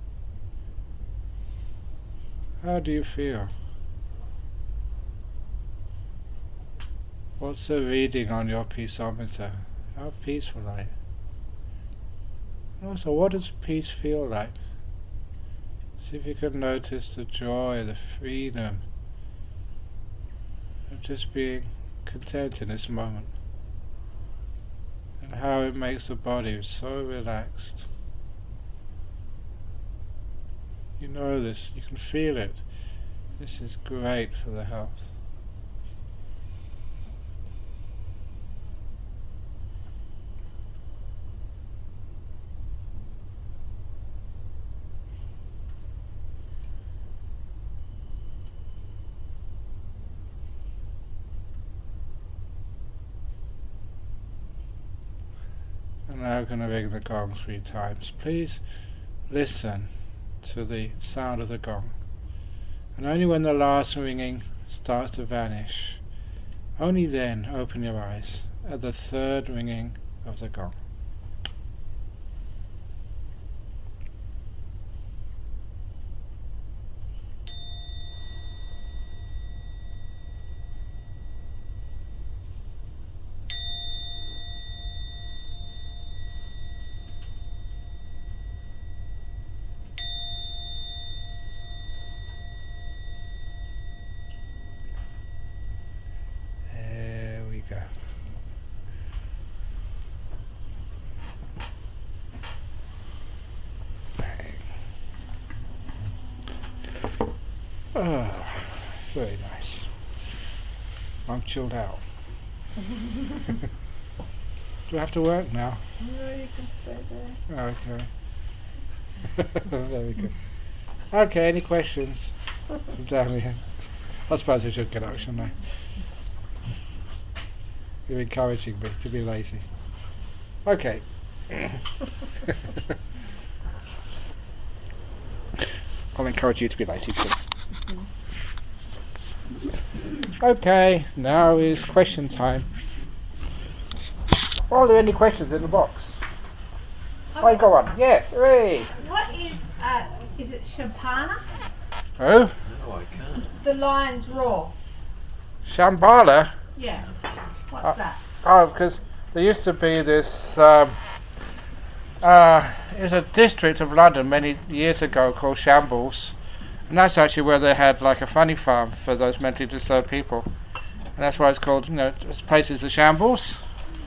A: How do you feel? What's the reading on your peaceometer? How peaceful are you? Also, what does peace feel like? See if you can notice the joy, the freedom of just being content in this moment, and how it makes the body so relaxed. You know this, you can feel it. This is great for the health. And now I'm going to ring the gong three times. Please listen to the sound of the gong. And only when the last ringing starts to vanish, only then open your eyes at the third ringing of the gong. Oh, very nice. I'm chilled out. Do I have to work now?
B: No, you can stay there.
A: Okay. Very good. Okay, any questions? Down here. I suppose I should get up, shouldn't I? You're encouraging me to be lazy. Okay. I'll encourage you to be lazy too. Okay, now is question time. Are there any questions in the box? Oh, go on. Yes, hooray.
E: What is, uh, is it Shambhala?
A: Who?
C: No, I can't.
E: The lion's roar.
A: Shambhala?
E: Yeah. What's
A: Uh,
E: that?
A: Oh, because there used to be this, um, uh, it was a district of London many years ago called Shambles. And that's actually where they had like a funny farm for those mentally disturbed people. And that's why it's called, you know, this place is the Shambles.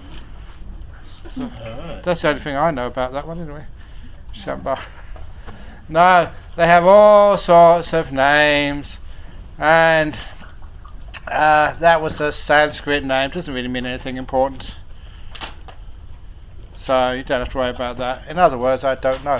A: So that's the only thing I know about that one anyway. Shambhala. No, they have all sorts of names. And uh, that was a Sanskrit name. Doesn't really mean anything important. So you don't have to worry about that. In other words, I don't know.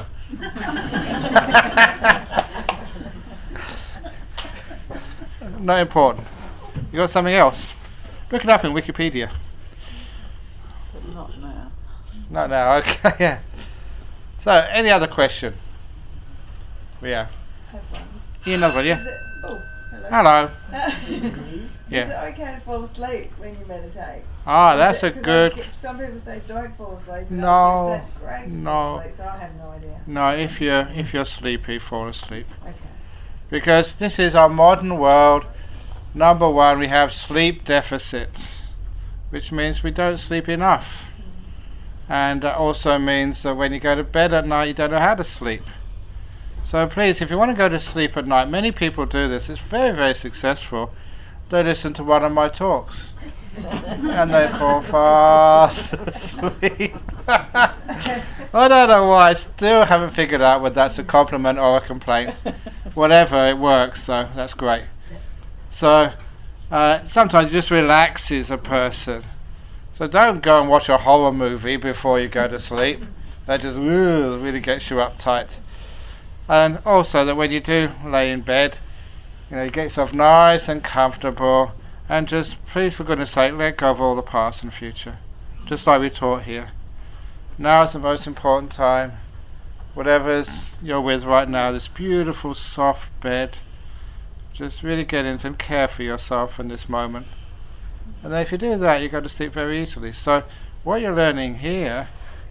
A: Not important. You got something else? Look it up in Wikipedia.
B: But not now.
A: Not now, okay, yeah. So, any other question? Yeah.
B: Have one.
A: Ian, another one,
B: Is
A: yeah?
B: it, oh, hello.
A: Hello. Yeah.
B: Is it okay to fall asleep when you meditate?
A: Ah,
B: Is
A: that's
B: it-
A: a
B: 'cause I
A: good...
B: get- some people say don't fall asleep. and
A: No,
B: others say it's great to
A: no.
B: fall asleep, so I have no idea.
A: No, if you're, if you're sleepy, fall asleep.
B: Okay.
A: Because this is our modern world. Number one, we have sleep deficit, which means we don't sleep enough. And that also means that when you go to bed at night, you don't know how to sleep. So please, if you want to go to sleep at night, many people do this. It's very, very successful. They listen to one of my talks. And they fall fast asleep. I don't know why. I still haven't figured out whether that's a compliment or a complaint. Whatever, it works, so that's great. So uh, sometimes it just relaxes a person. So don't go and watch a horror movie before you go to sleep. That just ooh, really gets you uptight. And also that when you do lay in bed, you know, you get yourself nice and comfortable, and just, please for goodness sake, let go of all the past and future. Just like we taught here. Now is the most important time. Whatever's you're with right now, this beautiful soft bed, just really get into and care for yourself in this moment. And then if you do that, you go to sleep very easily. So what you're learning here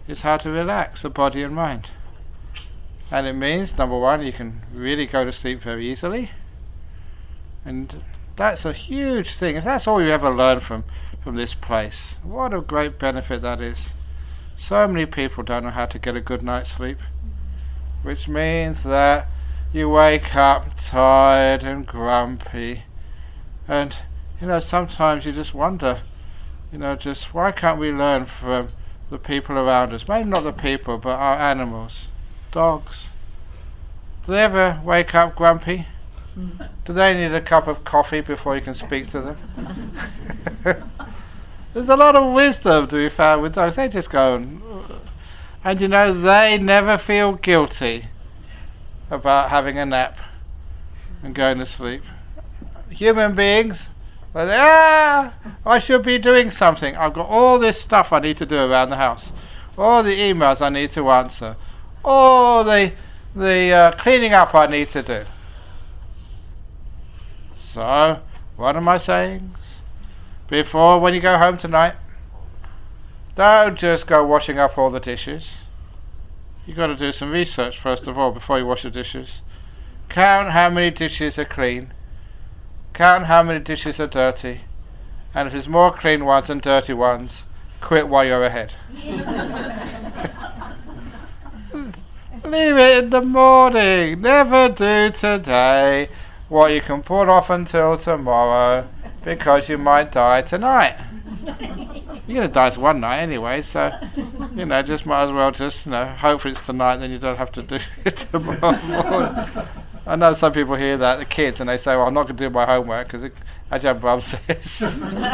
A: is how to relax the body and mind. And it means, number one, you can really go to sleep very easily. And that's a huge thing. If that's all you ever learn from, from this place, what a great benefit that is. So many people don't know how to get a good night's sleep, which means that you wake up tired and grumpy. And, you know, sometimes you just wonder, you know, just why can't we learn from the people around us? Maybe not the people, but our animals. Dogs. Do they ever wake up grumpy? Do they need a cup of coffee before you can speak to them? There's a lot of wisdom to be found with dogs. They just go and, and you know, they never feel guilty about having a nap and going to sleep. Human beings, like, ah, I should be doing something. I've got all this stuff I need to do around the house, all the emails I need to answer, all the the uh, cleaning up I need to do. So, what am I saying? Before, when you go home tonight, don't just go washing up all the dishes. You've got to do some research first of all before you wash the dishes. Count how many dishes are clean. Count how many dishes are dirty. And if there's more clean ones than dirty ones, quit while you're ahead. Leave it in the morning. Never do today what you can put off until tomorrow, because you might die tonight. You're going to die one night anyway, so, you know, just might as well just, you know, hopefully it's tonight, then you don't have to do it tomorrow morning. I know some people hear that, the kids, and they say, well, I'm not going to do my homework, because Ajahn Brahm says.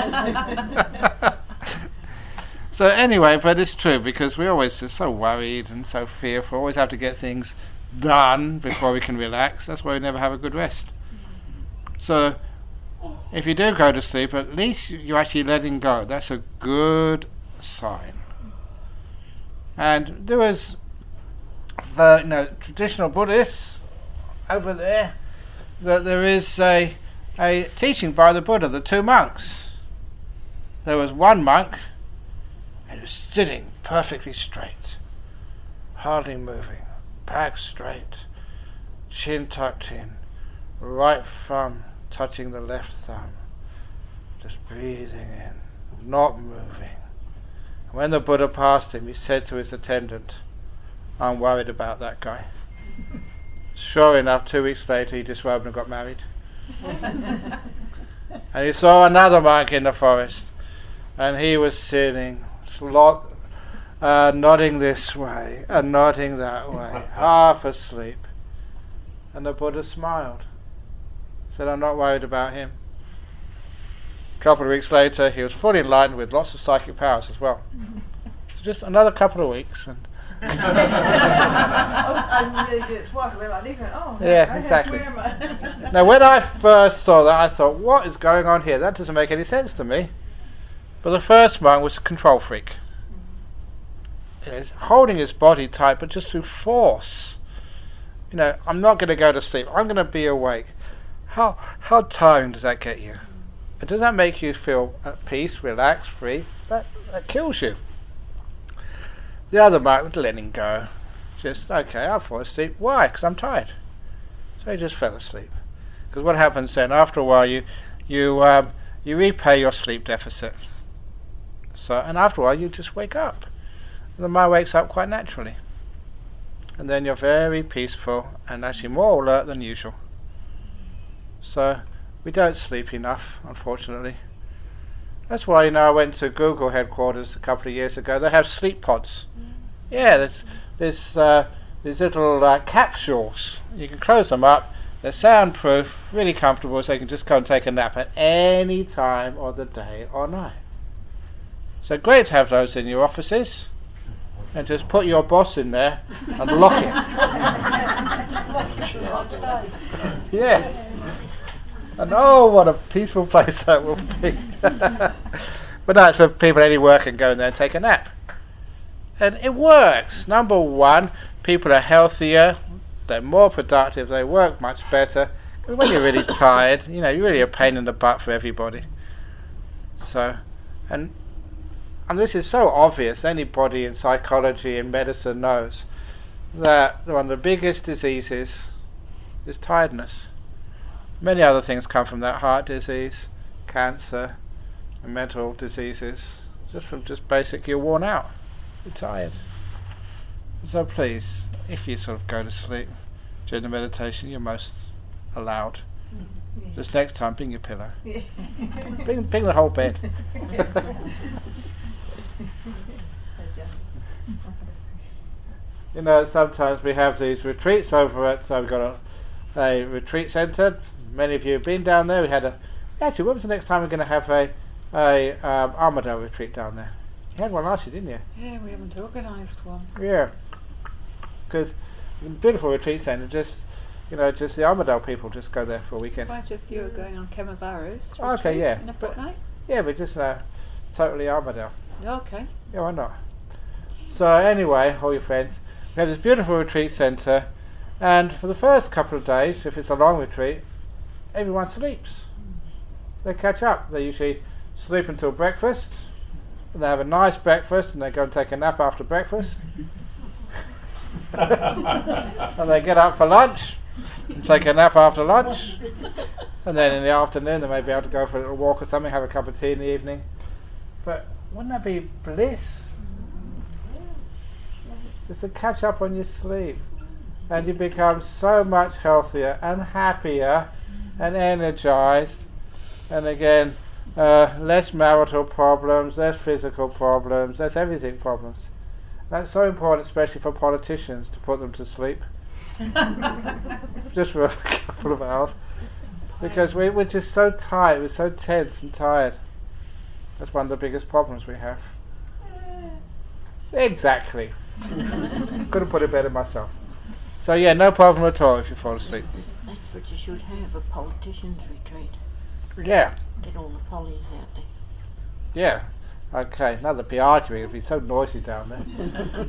A: So anyway, but it's true, because we're always just so worried and so fearful, always have to get things done before we can relax. That's why we never have a good rest. So, if you do go to sleep, at least you're actually letting go. That's a good sign. And there was the you know, traditional Buddhists over there, that there is a, a teaching by the Buddha, the two monks. There was one monk, and he was sitting perfectly straight, hardly moving, back straight, chin tucked in, right thumb touching the left thumb, just breathing in, not moving. And when the Buddha passed him, he said to his attendant, I'm worried about that guy. Sure enough, two weeks later he disrobed and got married. And he saw another monk in the forest, and he was sitting, slot, uh, nodding this way and nodding that way, half asleep. And the Buddha smiled. Said, I'm not worried about him. A couple of weeks later, he was fully enlightened with lots of psychic powers as well. So just another couple of weeks. And
B: I really did it twice. I went like this, went, oh,
A: yeah, exactly. Now, when I first saw that, I thought, what is going on here? That doesn't make any sense to me. But the first monk was a control freak. You know, he's holding his body tight, but just through force. You know, I'm not going to go to sleep. I'm going to be awake. How how tiring does that get you? And does that make you feel at peace, relaxed, free? That, that kills you. The other monk was letting go. Just, okay, I'll fall asleep. Why? Because I'm tired. So he just fell asleep. Because what happens then, after a while, you you um, you repay your sleep deficit. So, and after a while, you just wake up. And the mind wakes up quite naturally. And then you're very peaceful and actually more alert than usual. So, we don't sleep enough, unfortunately. That's why, you know, I went to Google headquarters a couple of years ago. They have sleep pods. Yeah, there's, there's uh, these little uh, capsules. You can close them up. They're soundproof, really comfortable, so you can just go and take a nap at any time of the day or night. So great to have those in your offices. And just put your boss in there and lock it. Yeah. And oh, what a peaceful place that will be. But no, it's for people at any work can go in there and take a nap. And it works. Number one, people are healthier, they're more productive, they work much better. Because when you're really tired, you know, you're really a pain in the butt for everybody. So, and and this is so obvious, anybody in psychology and medicine knows that one of the biggest diseases is tiredness. Many other things come from that: heart disease, cancer, and mental diseases, just from just basic, you're worn out, you're tired. So please, if you sort of go to sleep during the meditation, you're most allowed. Just next time, bring your pillow. bring, bring the whole bed. You know, sometimes we have these retreats over at, so we've got a, a retreat centre. Many of you have been down there. We had a, actually, when was the next time we're going to have a, a um, Armadale retreat down there? You had one last year, didn't you?
B: Yeah, we haven't organised one.
A: Yeah. Because beautiful retreat centre, just, you know, just the Armadale people just go there for a weekend.
B: Quite a few are going on Kemabarrows.
A: Okay, yeah.
B: In a
A: But-
B: fortnight?
A: Yeah, but just uh, totally Armadale.
B: Okay.
A: Yeah, why not? So anyway, all your friends, we have this beautiful retreat centre, and for the first couple of days, if it's a long retreat, everyone sleeps. They catch up. They usually sleep until breakfast, and they have a nice breakfast, and they go and take a nap after breakfast. And they get up for lunch and take a nap after lunch, and then in the afternoon they may be able to go for a little walk or something, have a cup of tea in the evening. But wouldn't that be bliss? Just to catch up on your sleep, and you become so much healthier and happier and energized, and again uh, less marital problems, less physical problems, less everything problems. That's so important, especially for politicians, to put them to sleep just for a couple of hours, because we, we're just so tired, we're so tense and tired. That's one of the biggest problems we have. Exactly. Couldn't put it better myself. So yeah, no problem at all if you fall asleep.
F: That's what you should have, a politician's retreat.
A: Yeah,
F: Get all the pollies out there.
A: yeah. Okay, now they'd be arguing, it'd be so noisy down there.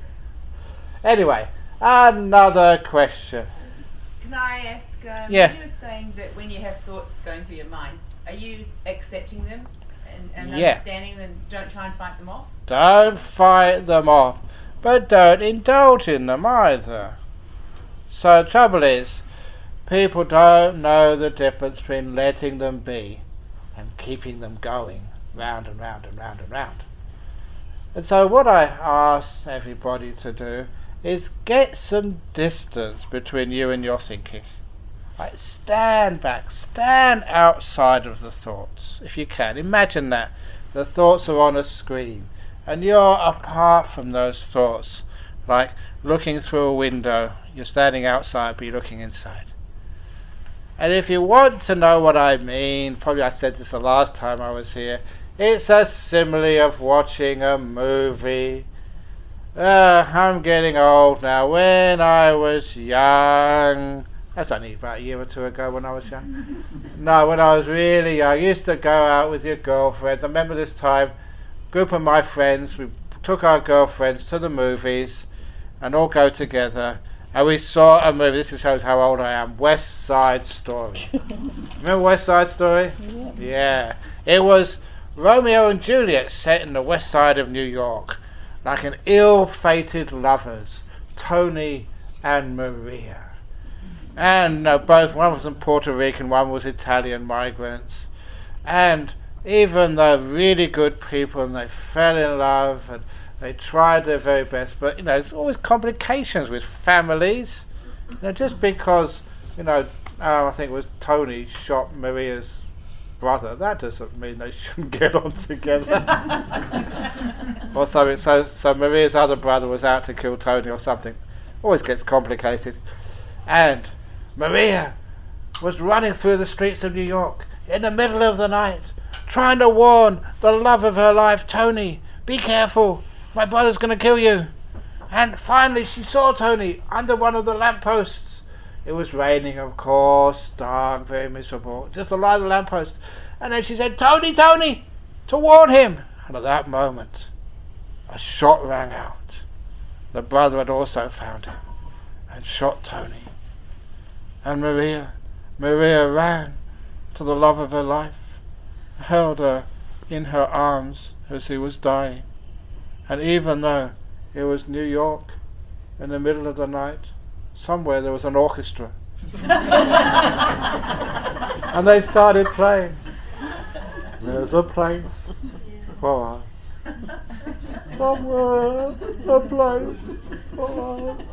A: Anyway, another question.
G: Can I ask, um,
A: Yeah.
G: you were saying that when you have thoughts going through your mind, are you accepting them and, and
A: Yeah.
G: understanding them and don't try and fight them off?
A: Don't fight them off, but don't indulge in them either. So the trouble is, people don't know the difference between letting them be and keeping them going round and round and round and round. And so what I ask everybody to do is get some distance between you and your thinking. Like, stand back, stand outside of the thoughts, if you can. Imagine that. The thoughts are on a screen, and you're apart from those thoughts, like looking through a window. You're standing outside, but you're looking inside. And if you want to know what I mean, probably I said this the last time I was here, it's a simile of watching a movie. Uh, I'm getting old now. When I was young, that's only about a year or two ago when I was young. No, when I was really young, I used to go out with your girlfriends. I remember this time, a group of my friends, we took our girlfriends to the movies and all go together. And we saw a movie, this shows how old I am, West Side Story. Remember West Side Story? Yeah. yeah. It was Romeo and Juliet set in the west side of New York, like an ill-fated lovers, Tony and Maria. And uh, both, one was in Puerto Rican, one was Italian migrants. And even though really good people, and they fell in love, and they tried their very best, but you know, there's always complications with families. You know, just because, you know, uh, I think it was Tony shot Maria's brother, that doesn't mean they shouldn't get on together. Or something. So, so Maria's other brother was out to kill Tony or something. Always gets complicated. And Maria was running through the streets of New York in the middle of the night, trying to warn the love of her life, Tony, be careful, my brother's going to kill you. And finally she saw Tony under one of the lampposts. It was raining, of course, dark, very miserable, just the light of the lamppost. And then she said, Tony, Tony, to warn him. And at that moment, a shot rang out. The brother had also found him and shot Tony. And Maria, Maria ran to the love of her life, held her in her arms as he was dying. And even though it was New York in the middle of the night, somewhere there was an orchestra. And they started playing. There's a place for us. Somewhere, a place for us.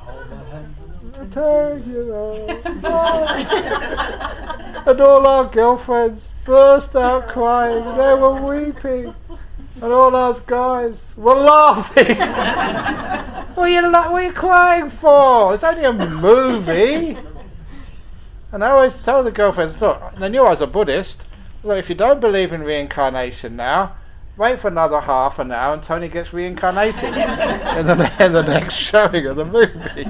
A: Take you there. And all our girlfriends burst out crying. They were weeping. And all us guys were laughing. What are you, la- what are you crying for? It's only a movie. And I always tell the girlfriends, look, they knew I was a Buddhist. Look, if you don't believe in reincarnation now, wait for another half an hour and Tony gets reincarnated in, the, in the next showing of the movie.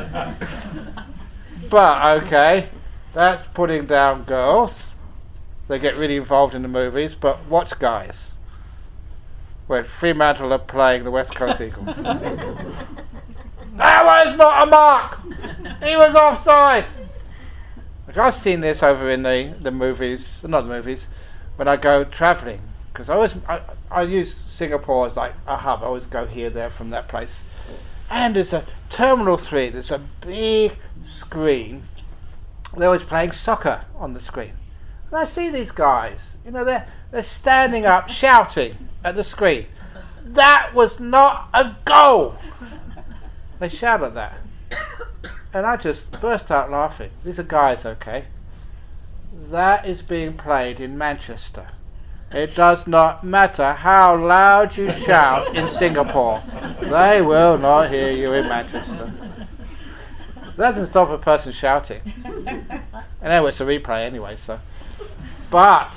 A: But, okay, that's putting down girls. They get really involved in the movies, but watch guys. When Fremantle are playing the West Coast Eagles. That was not a mark! He was offside! Like, I've seen this over in the, the movies, not the movies, when I go travelling. Because I always I, I use Singapore as like a hub. I always go here, there, from that place. And there's a Terminal three, there's a big screen. They're always playing soccer on the screen. And I see these guys, you know, they're, they're standing up shouting at the screen. That was not a goal! They shout at that. And I just burst out laughing. These are guys, okay? That is being played in Manchester. It does not matter how loud you shout in Singapore. They will not hear you in Manchester. That doesn't stop a person shouting. And anyway, it's a replay anyway, so. But,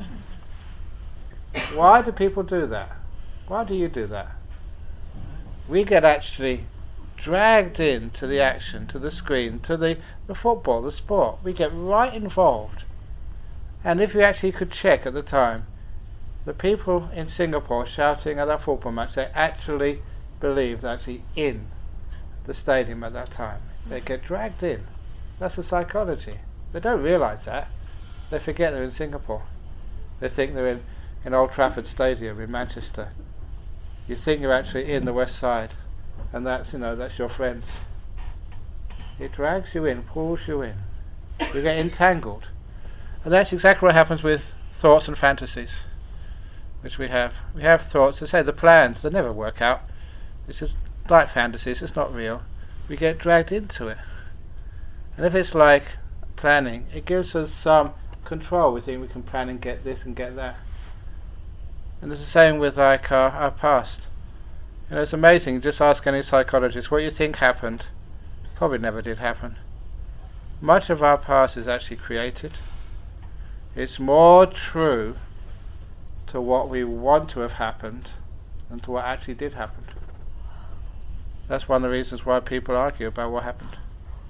A: why do people do that? Why do you do that? We get actually dragged into the action, to the screen, to the, the football, the sport. We get right involved. And if you actually could check at the time, the people in Singapore shouting at that football match, they actually believe they're actually in the stadium at that time. They get dragged in. That's the psychology. They don't realise that. They forget they're in Singapore. They think they're in, in Old Trafford Stadium in Manchester. You think you're actually in the West Side, and that's, you know, that's your friends. It drags you in, pulls you in. You get entangled. And that's exactly what happens with thoughts and fantasies, which we have. We have thoughts, they say the plans, they never work out. It's just like fantasies, it's not real. We get dragged into it. And if it's like planning, it gives us some control. We think we can plan and get this and get that. And it's the same with like our, our past. You know, it's amazing, just ask any psychologist what you think happened. Probably never did happen. Much of our past is actually created. It's more true to what we want to have happened than to what actually did happen. That's one of the reasons why people argue about what happened.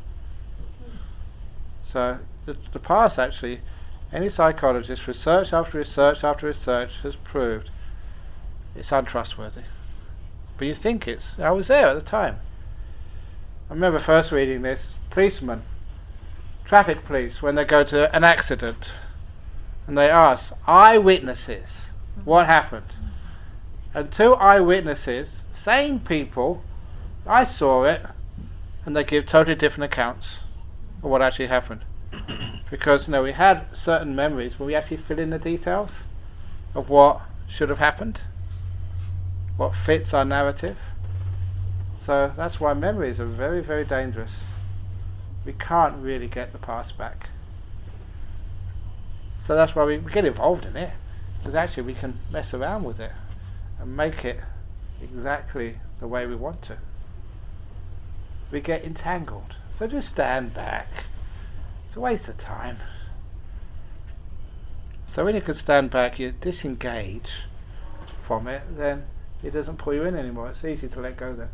A: So the, the past actually, any psychologist, research after research after research has proved it's untrustworthy. But you think it's, I was there at the time. I remember first reading this, policemen, traffic police, when they go to an accident and they ask eyewitnesses what happened. And two eyewitnesses, same people, I saw it, and they give totally different accounts of what actually happened. Because, you know, we had certain memories where we actually fill in the details of what should have happened, what fits our narrative. So that's why memories are very, very dangerous. We can't really get the past back. So that's why we, we get involved in it, because actually we can mess around with it and make it exactly the way we want to. We get entangled. So just stand back. It's a waste of time. So when you can stand back, you disengage from it, then it doesn't pull you in anymore. It's easy to let go then.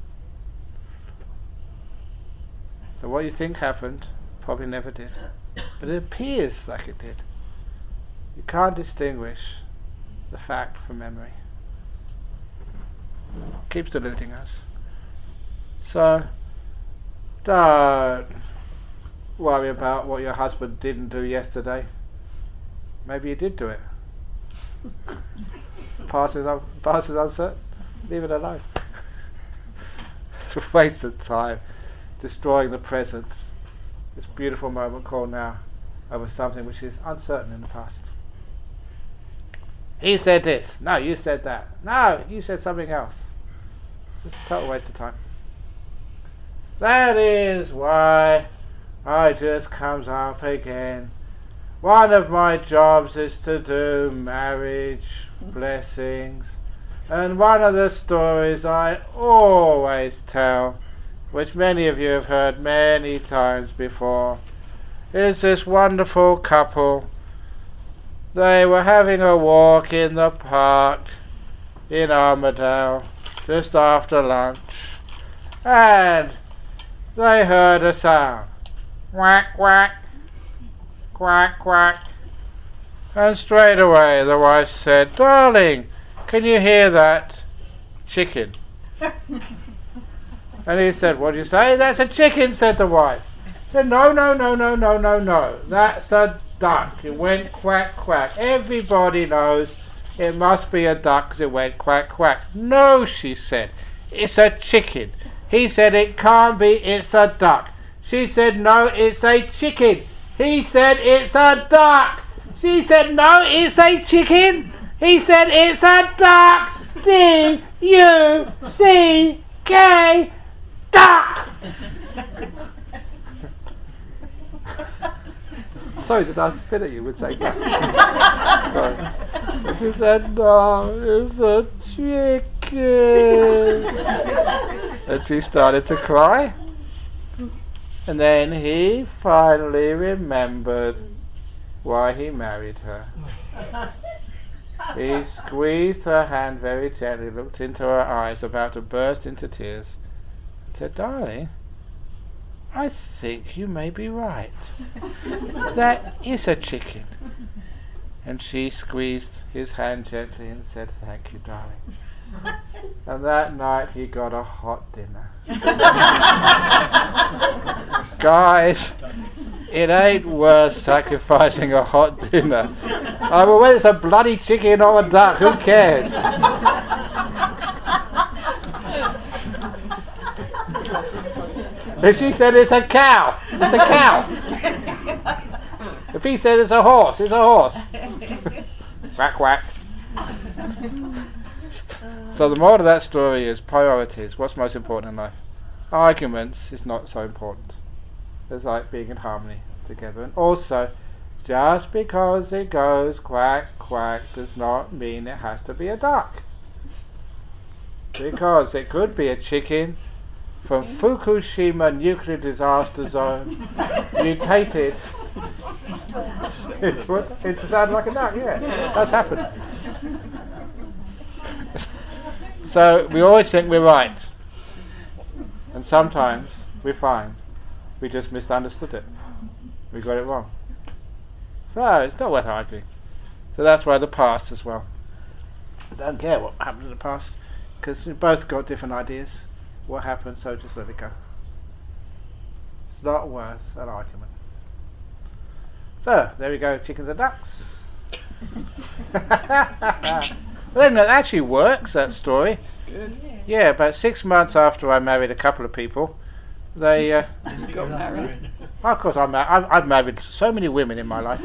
A: So what you think happened probably never did. But it appears like it did. You can't distinguish the fact from memory. It keeps deluding us. So don't worry about what your husband didn't do yesterday. Maybe he did do it. Past is, un- past is uncertain. Leave it alone. It's a waste of time destroying the present, this beautiful moment called now, over something which is uncertain in the past. He said this. No, you said that. No, you said something else. Just a total waste of time. That is why I just comes up again. One of my jobs is to do marriage blessings, and one of the stories I always tell, which many of you have heard many times before, is this wonderful couple. They were having a walk in the park in Armadale just after lunch, and they heard a sound. Quack, quack, quack, quack. And straight away the wife said, "Darling, can you hear that? Chicken." And he said, "What do you say?" "That's a chicken," said the wife. He said, "No, no, no, no, no, no, no. That's a duck. It went quack, quack. Everybody knows it must be a duck because it went quack, quack." "No," she said, "it's a chicken." He said, "It can't be, it's a duck." She said, "No, it's a chicken." He said, "It's a duck." She said, "No, it's a chicken." He said, "It's a duck. D U C K, duck." Sorry, did I spit at you with saying that? Sorry. She said, "No, it's a chicken." And she started to cry. And then he finally remembered why he married her. He squeezed her hand very gently, looked into her eyes, about to burst into tears, and said, "Darling, I think you may be right. That is a chicken." And she squeezed his hand gently and said, "Thank you, darling." And that night he got a hot dinner. Guys, it ain't worth sacrificing a hot dinner. I mean, whether it's a bloody chicken or a duck, who cares? If she said it's a cow, it's a cow. If he said it's a horse, it's a horse. Whack, whack. So the moral of that story is priorities. What's most important in life? Arguments is not so important. It's like being in harmony together. And also, just because it goes quack, quack does not mean it has to be a duck. Because it could be a chicken from Fukushima nuclear disaster zone, mutated into, into sound like a duck. Yeah, that's happened. So we always think we're right, and sometimes we find we just misunderstood it. We got it wrong. So it's not worth arguing. So that's why the past as well. I don't care what happened in the past, because we both got different ideas. What happened, so just let it go. It's not worth an argument. So there we go, chickens and ducks. Then it actually works, that story.
D: Good.
A: Yeah, about six months after I married a couple of people, they. Uh,
D: You got married.
A: of course, I'm ma- I've, I've married so many women in my life,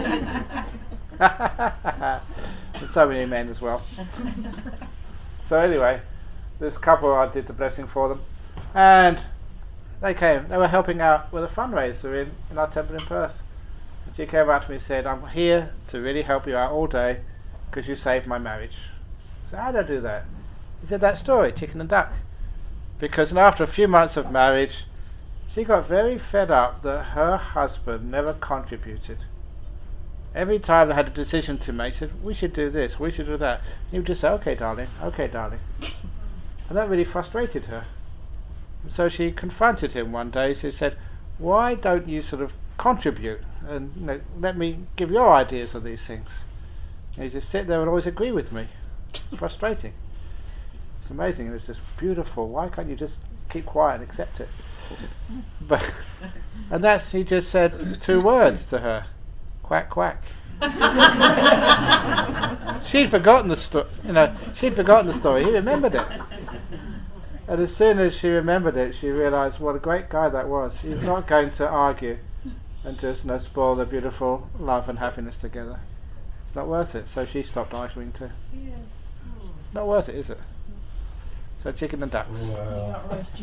A: and so many men as well. So anyway, this couple, I did the blessing for them, and they came. They were helping out with a fundraiser in, in our temple in Perth. And she came out to me and said, "I'm here to really help you out all day, because you saved my marriage." I said, "How did I do that?" He said, "That story, chicken and duck." Because after a few months of marriage, she got very fed up that her husband never contributed. Every time they had a decision to make, she said, "We should do this, we should do that." And he would just say, "Okay, darling, okay, darling." And that really frustrated her. And so she confronted him one day. She said, "Why don't you sort of contribute and, you know, let me give your ideas of these things?" And he just sit there and always agree with me. It's frustrating. It's amazing. It's just beautiful. Why can't you just keep quiet and accept it? But and that's, he just said two words to her: quack, quack. She'd forgotten the story. You know, she'd forgotten the story. He remembered it. And as soon as she remembered it, she realised what a great guy that was. He was not going to argue and just you know, spoil the beautiful love and happiness together. It's not worth it. So she stopped arguing too.
B: Yeah.
A: Not worth it, is it? So chicken and ducks.
D: Well.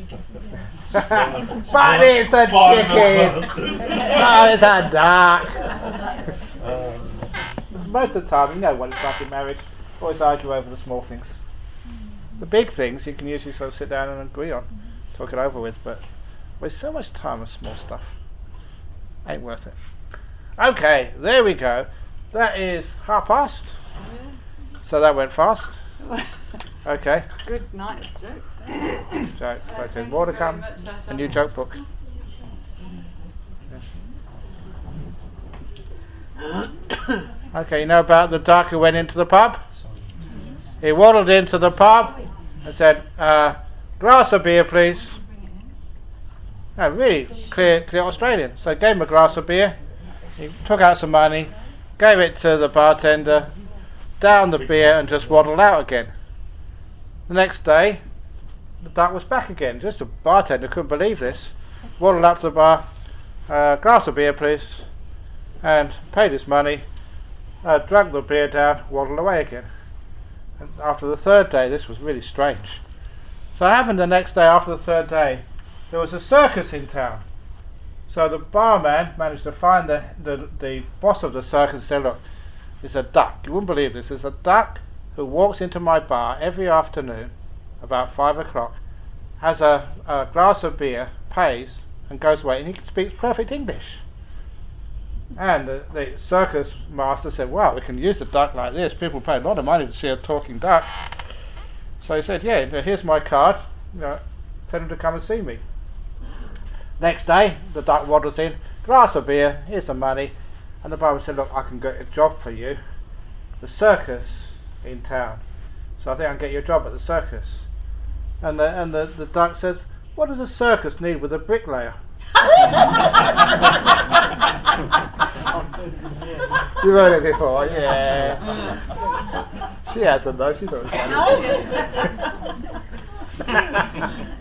A: But it's a chicken! Oh, it's a duck!
D: Um,
A: Most of the time, you know what it's like in marriage. Always argue over the small things. The big things you can usually sort of sit down and agree on, talk it over with, but waste so much time on small stuff. Ain't worth it. Okay, there we go. That is half past. So that went fast. Okay.
B: Good night of jokes. Eh?
A: Jokes.
G: Uh,
A: Okay,
G: thank
A: more
G: you
A: to
G: very
A: come.
G: much, Asha.
A: A new joke book. Okay, you know about the duck who went into the pub? He waddled into the pub and said, uh, glass of beer please. No, really clear, clear Australian. So I gave him a glass of beer. He took out some money, gave it to the bartender, downed the beer and just waddled out again. The next day, the duck was back again. Just the bartender couldn't believe this. Waddled up to the bar, uh, glass of beer please, and paid his money, uh, drank the beer down, waddled away again. And after the third day, this was really strange. So it happened the next day after the third day, there was a circus in town. So the barman managed to find the, the, the boss of the circus and said, look, it's a duck. You wouldn't believe this. It's a duck who walks into my bar every afternoon about five o'clock, has a, a glass of beer, pays, and goes away, and he speaks perfect English. And the, the circus master said, wow, we can use a duck like this. People pay a lot of money to see a talking duck. So he said, yeah, here's my card. You know, tell him to come and see me. Next day, the duck waddles in, glass of beer, here's the money. And the barber said, look, I can get a job for you. The circus in town. So I think I can get you a job at the circus. And the, and the, the duck says, what does a circus need with a bricklayer? You heard it before, yeah. She hasn't though, she's always funny.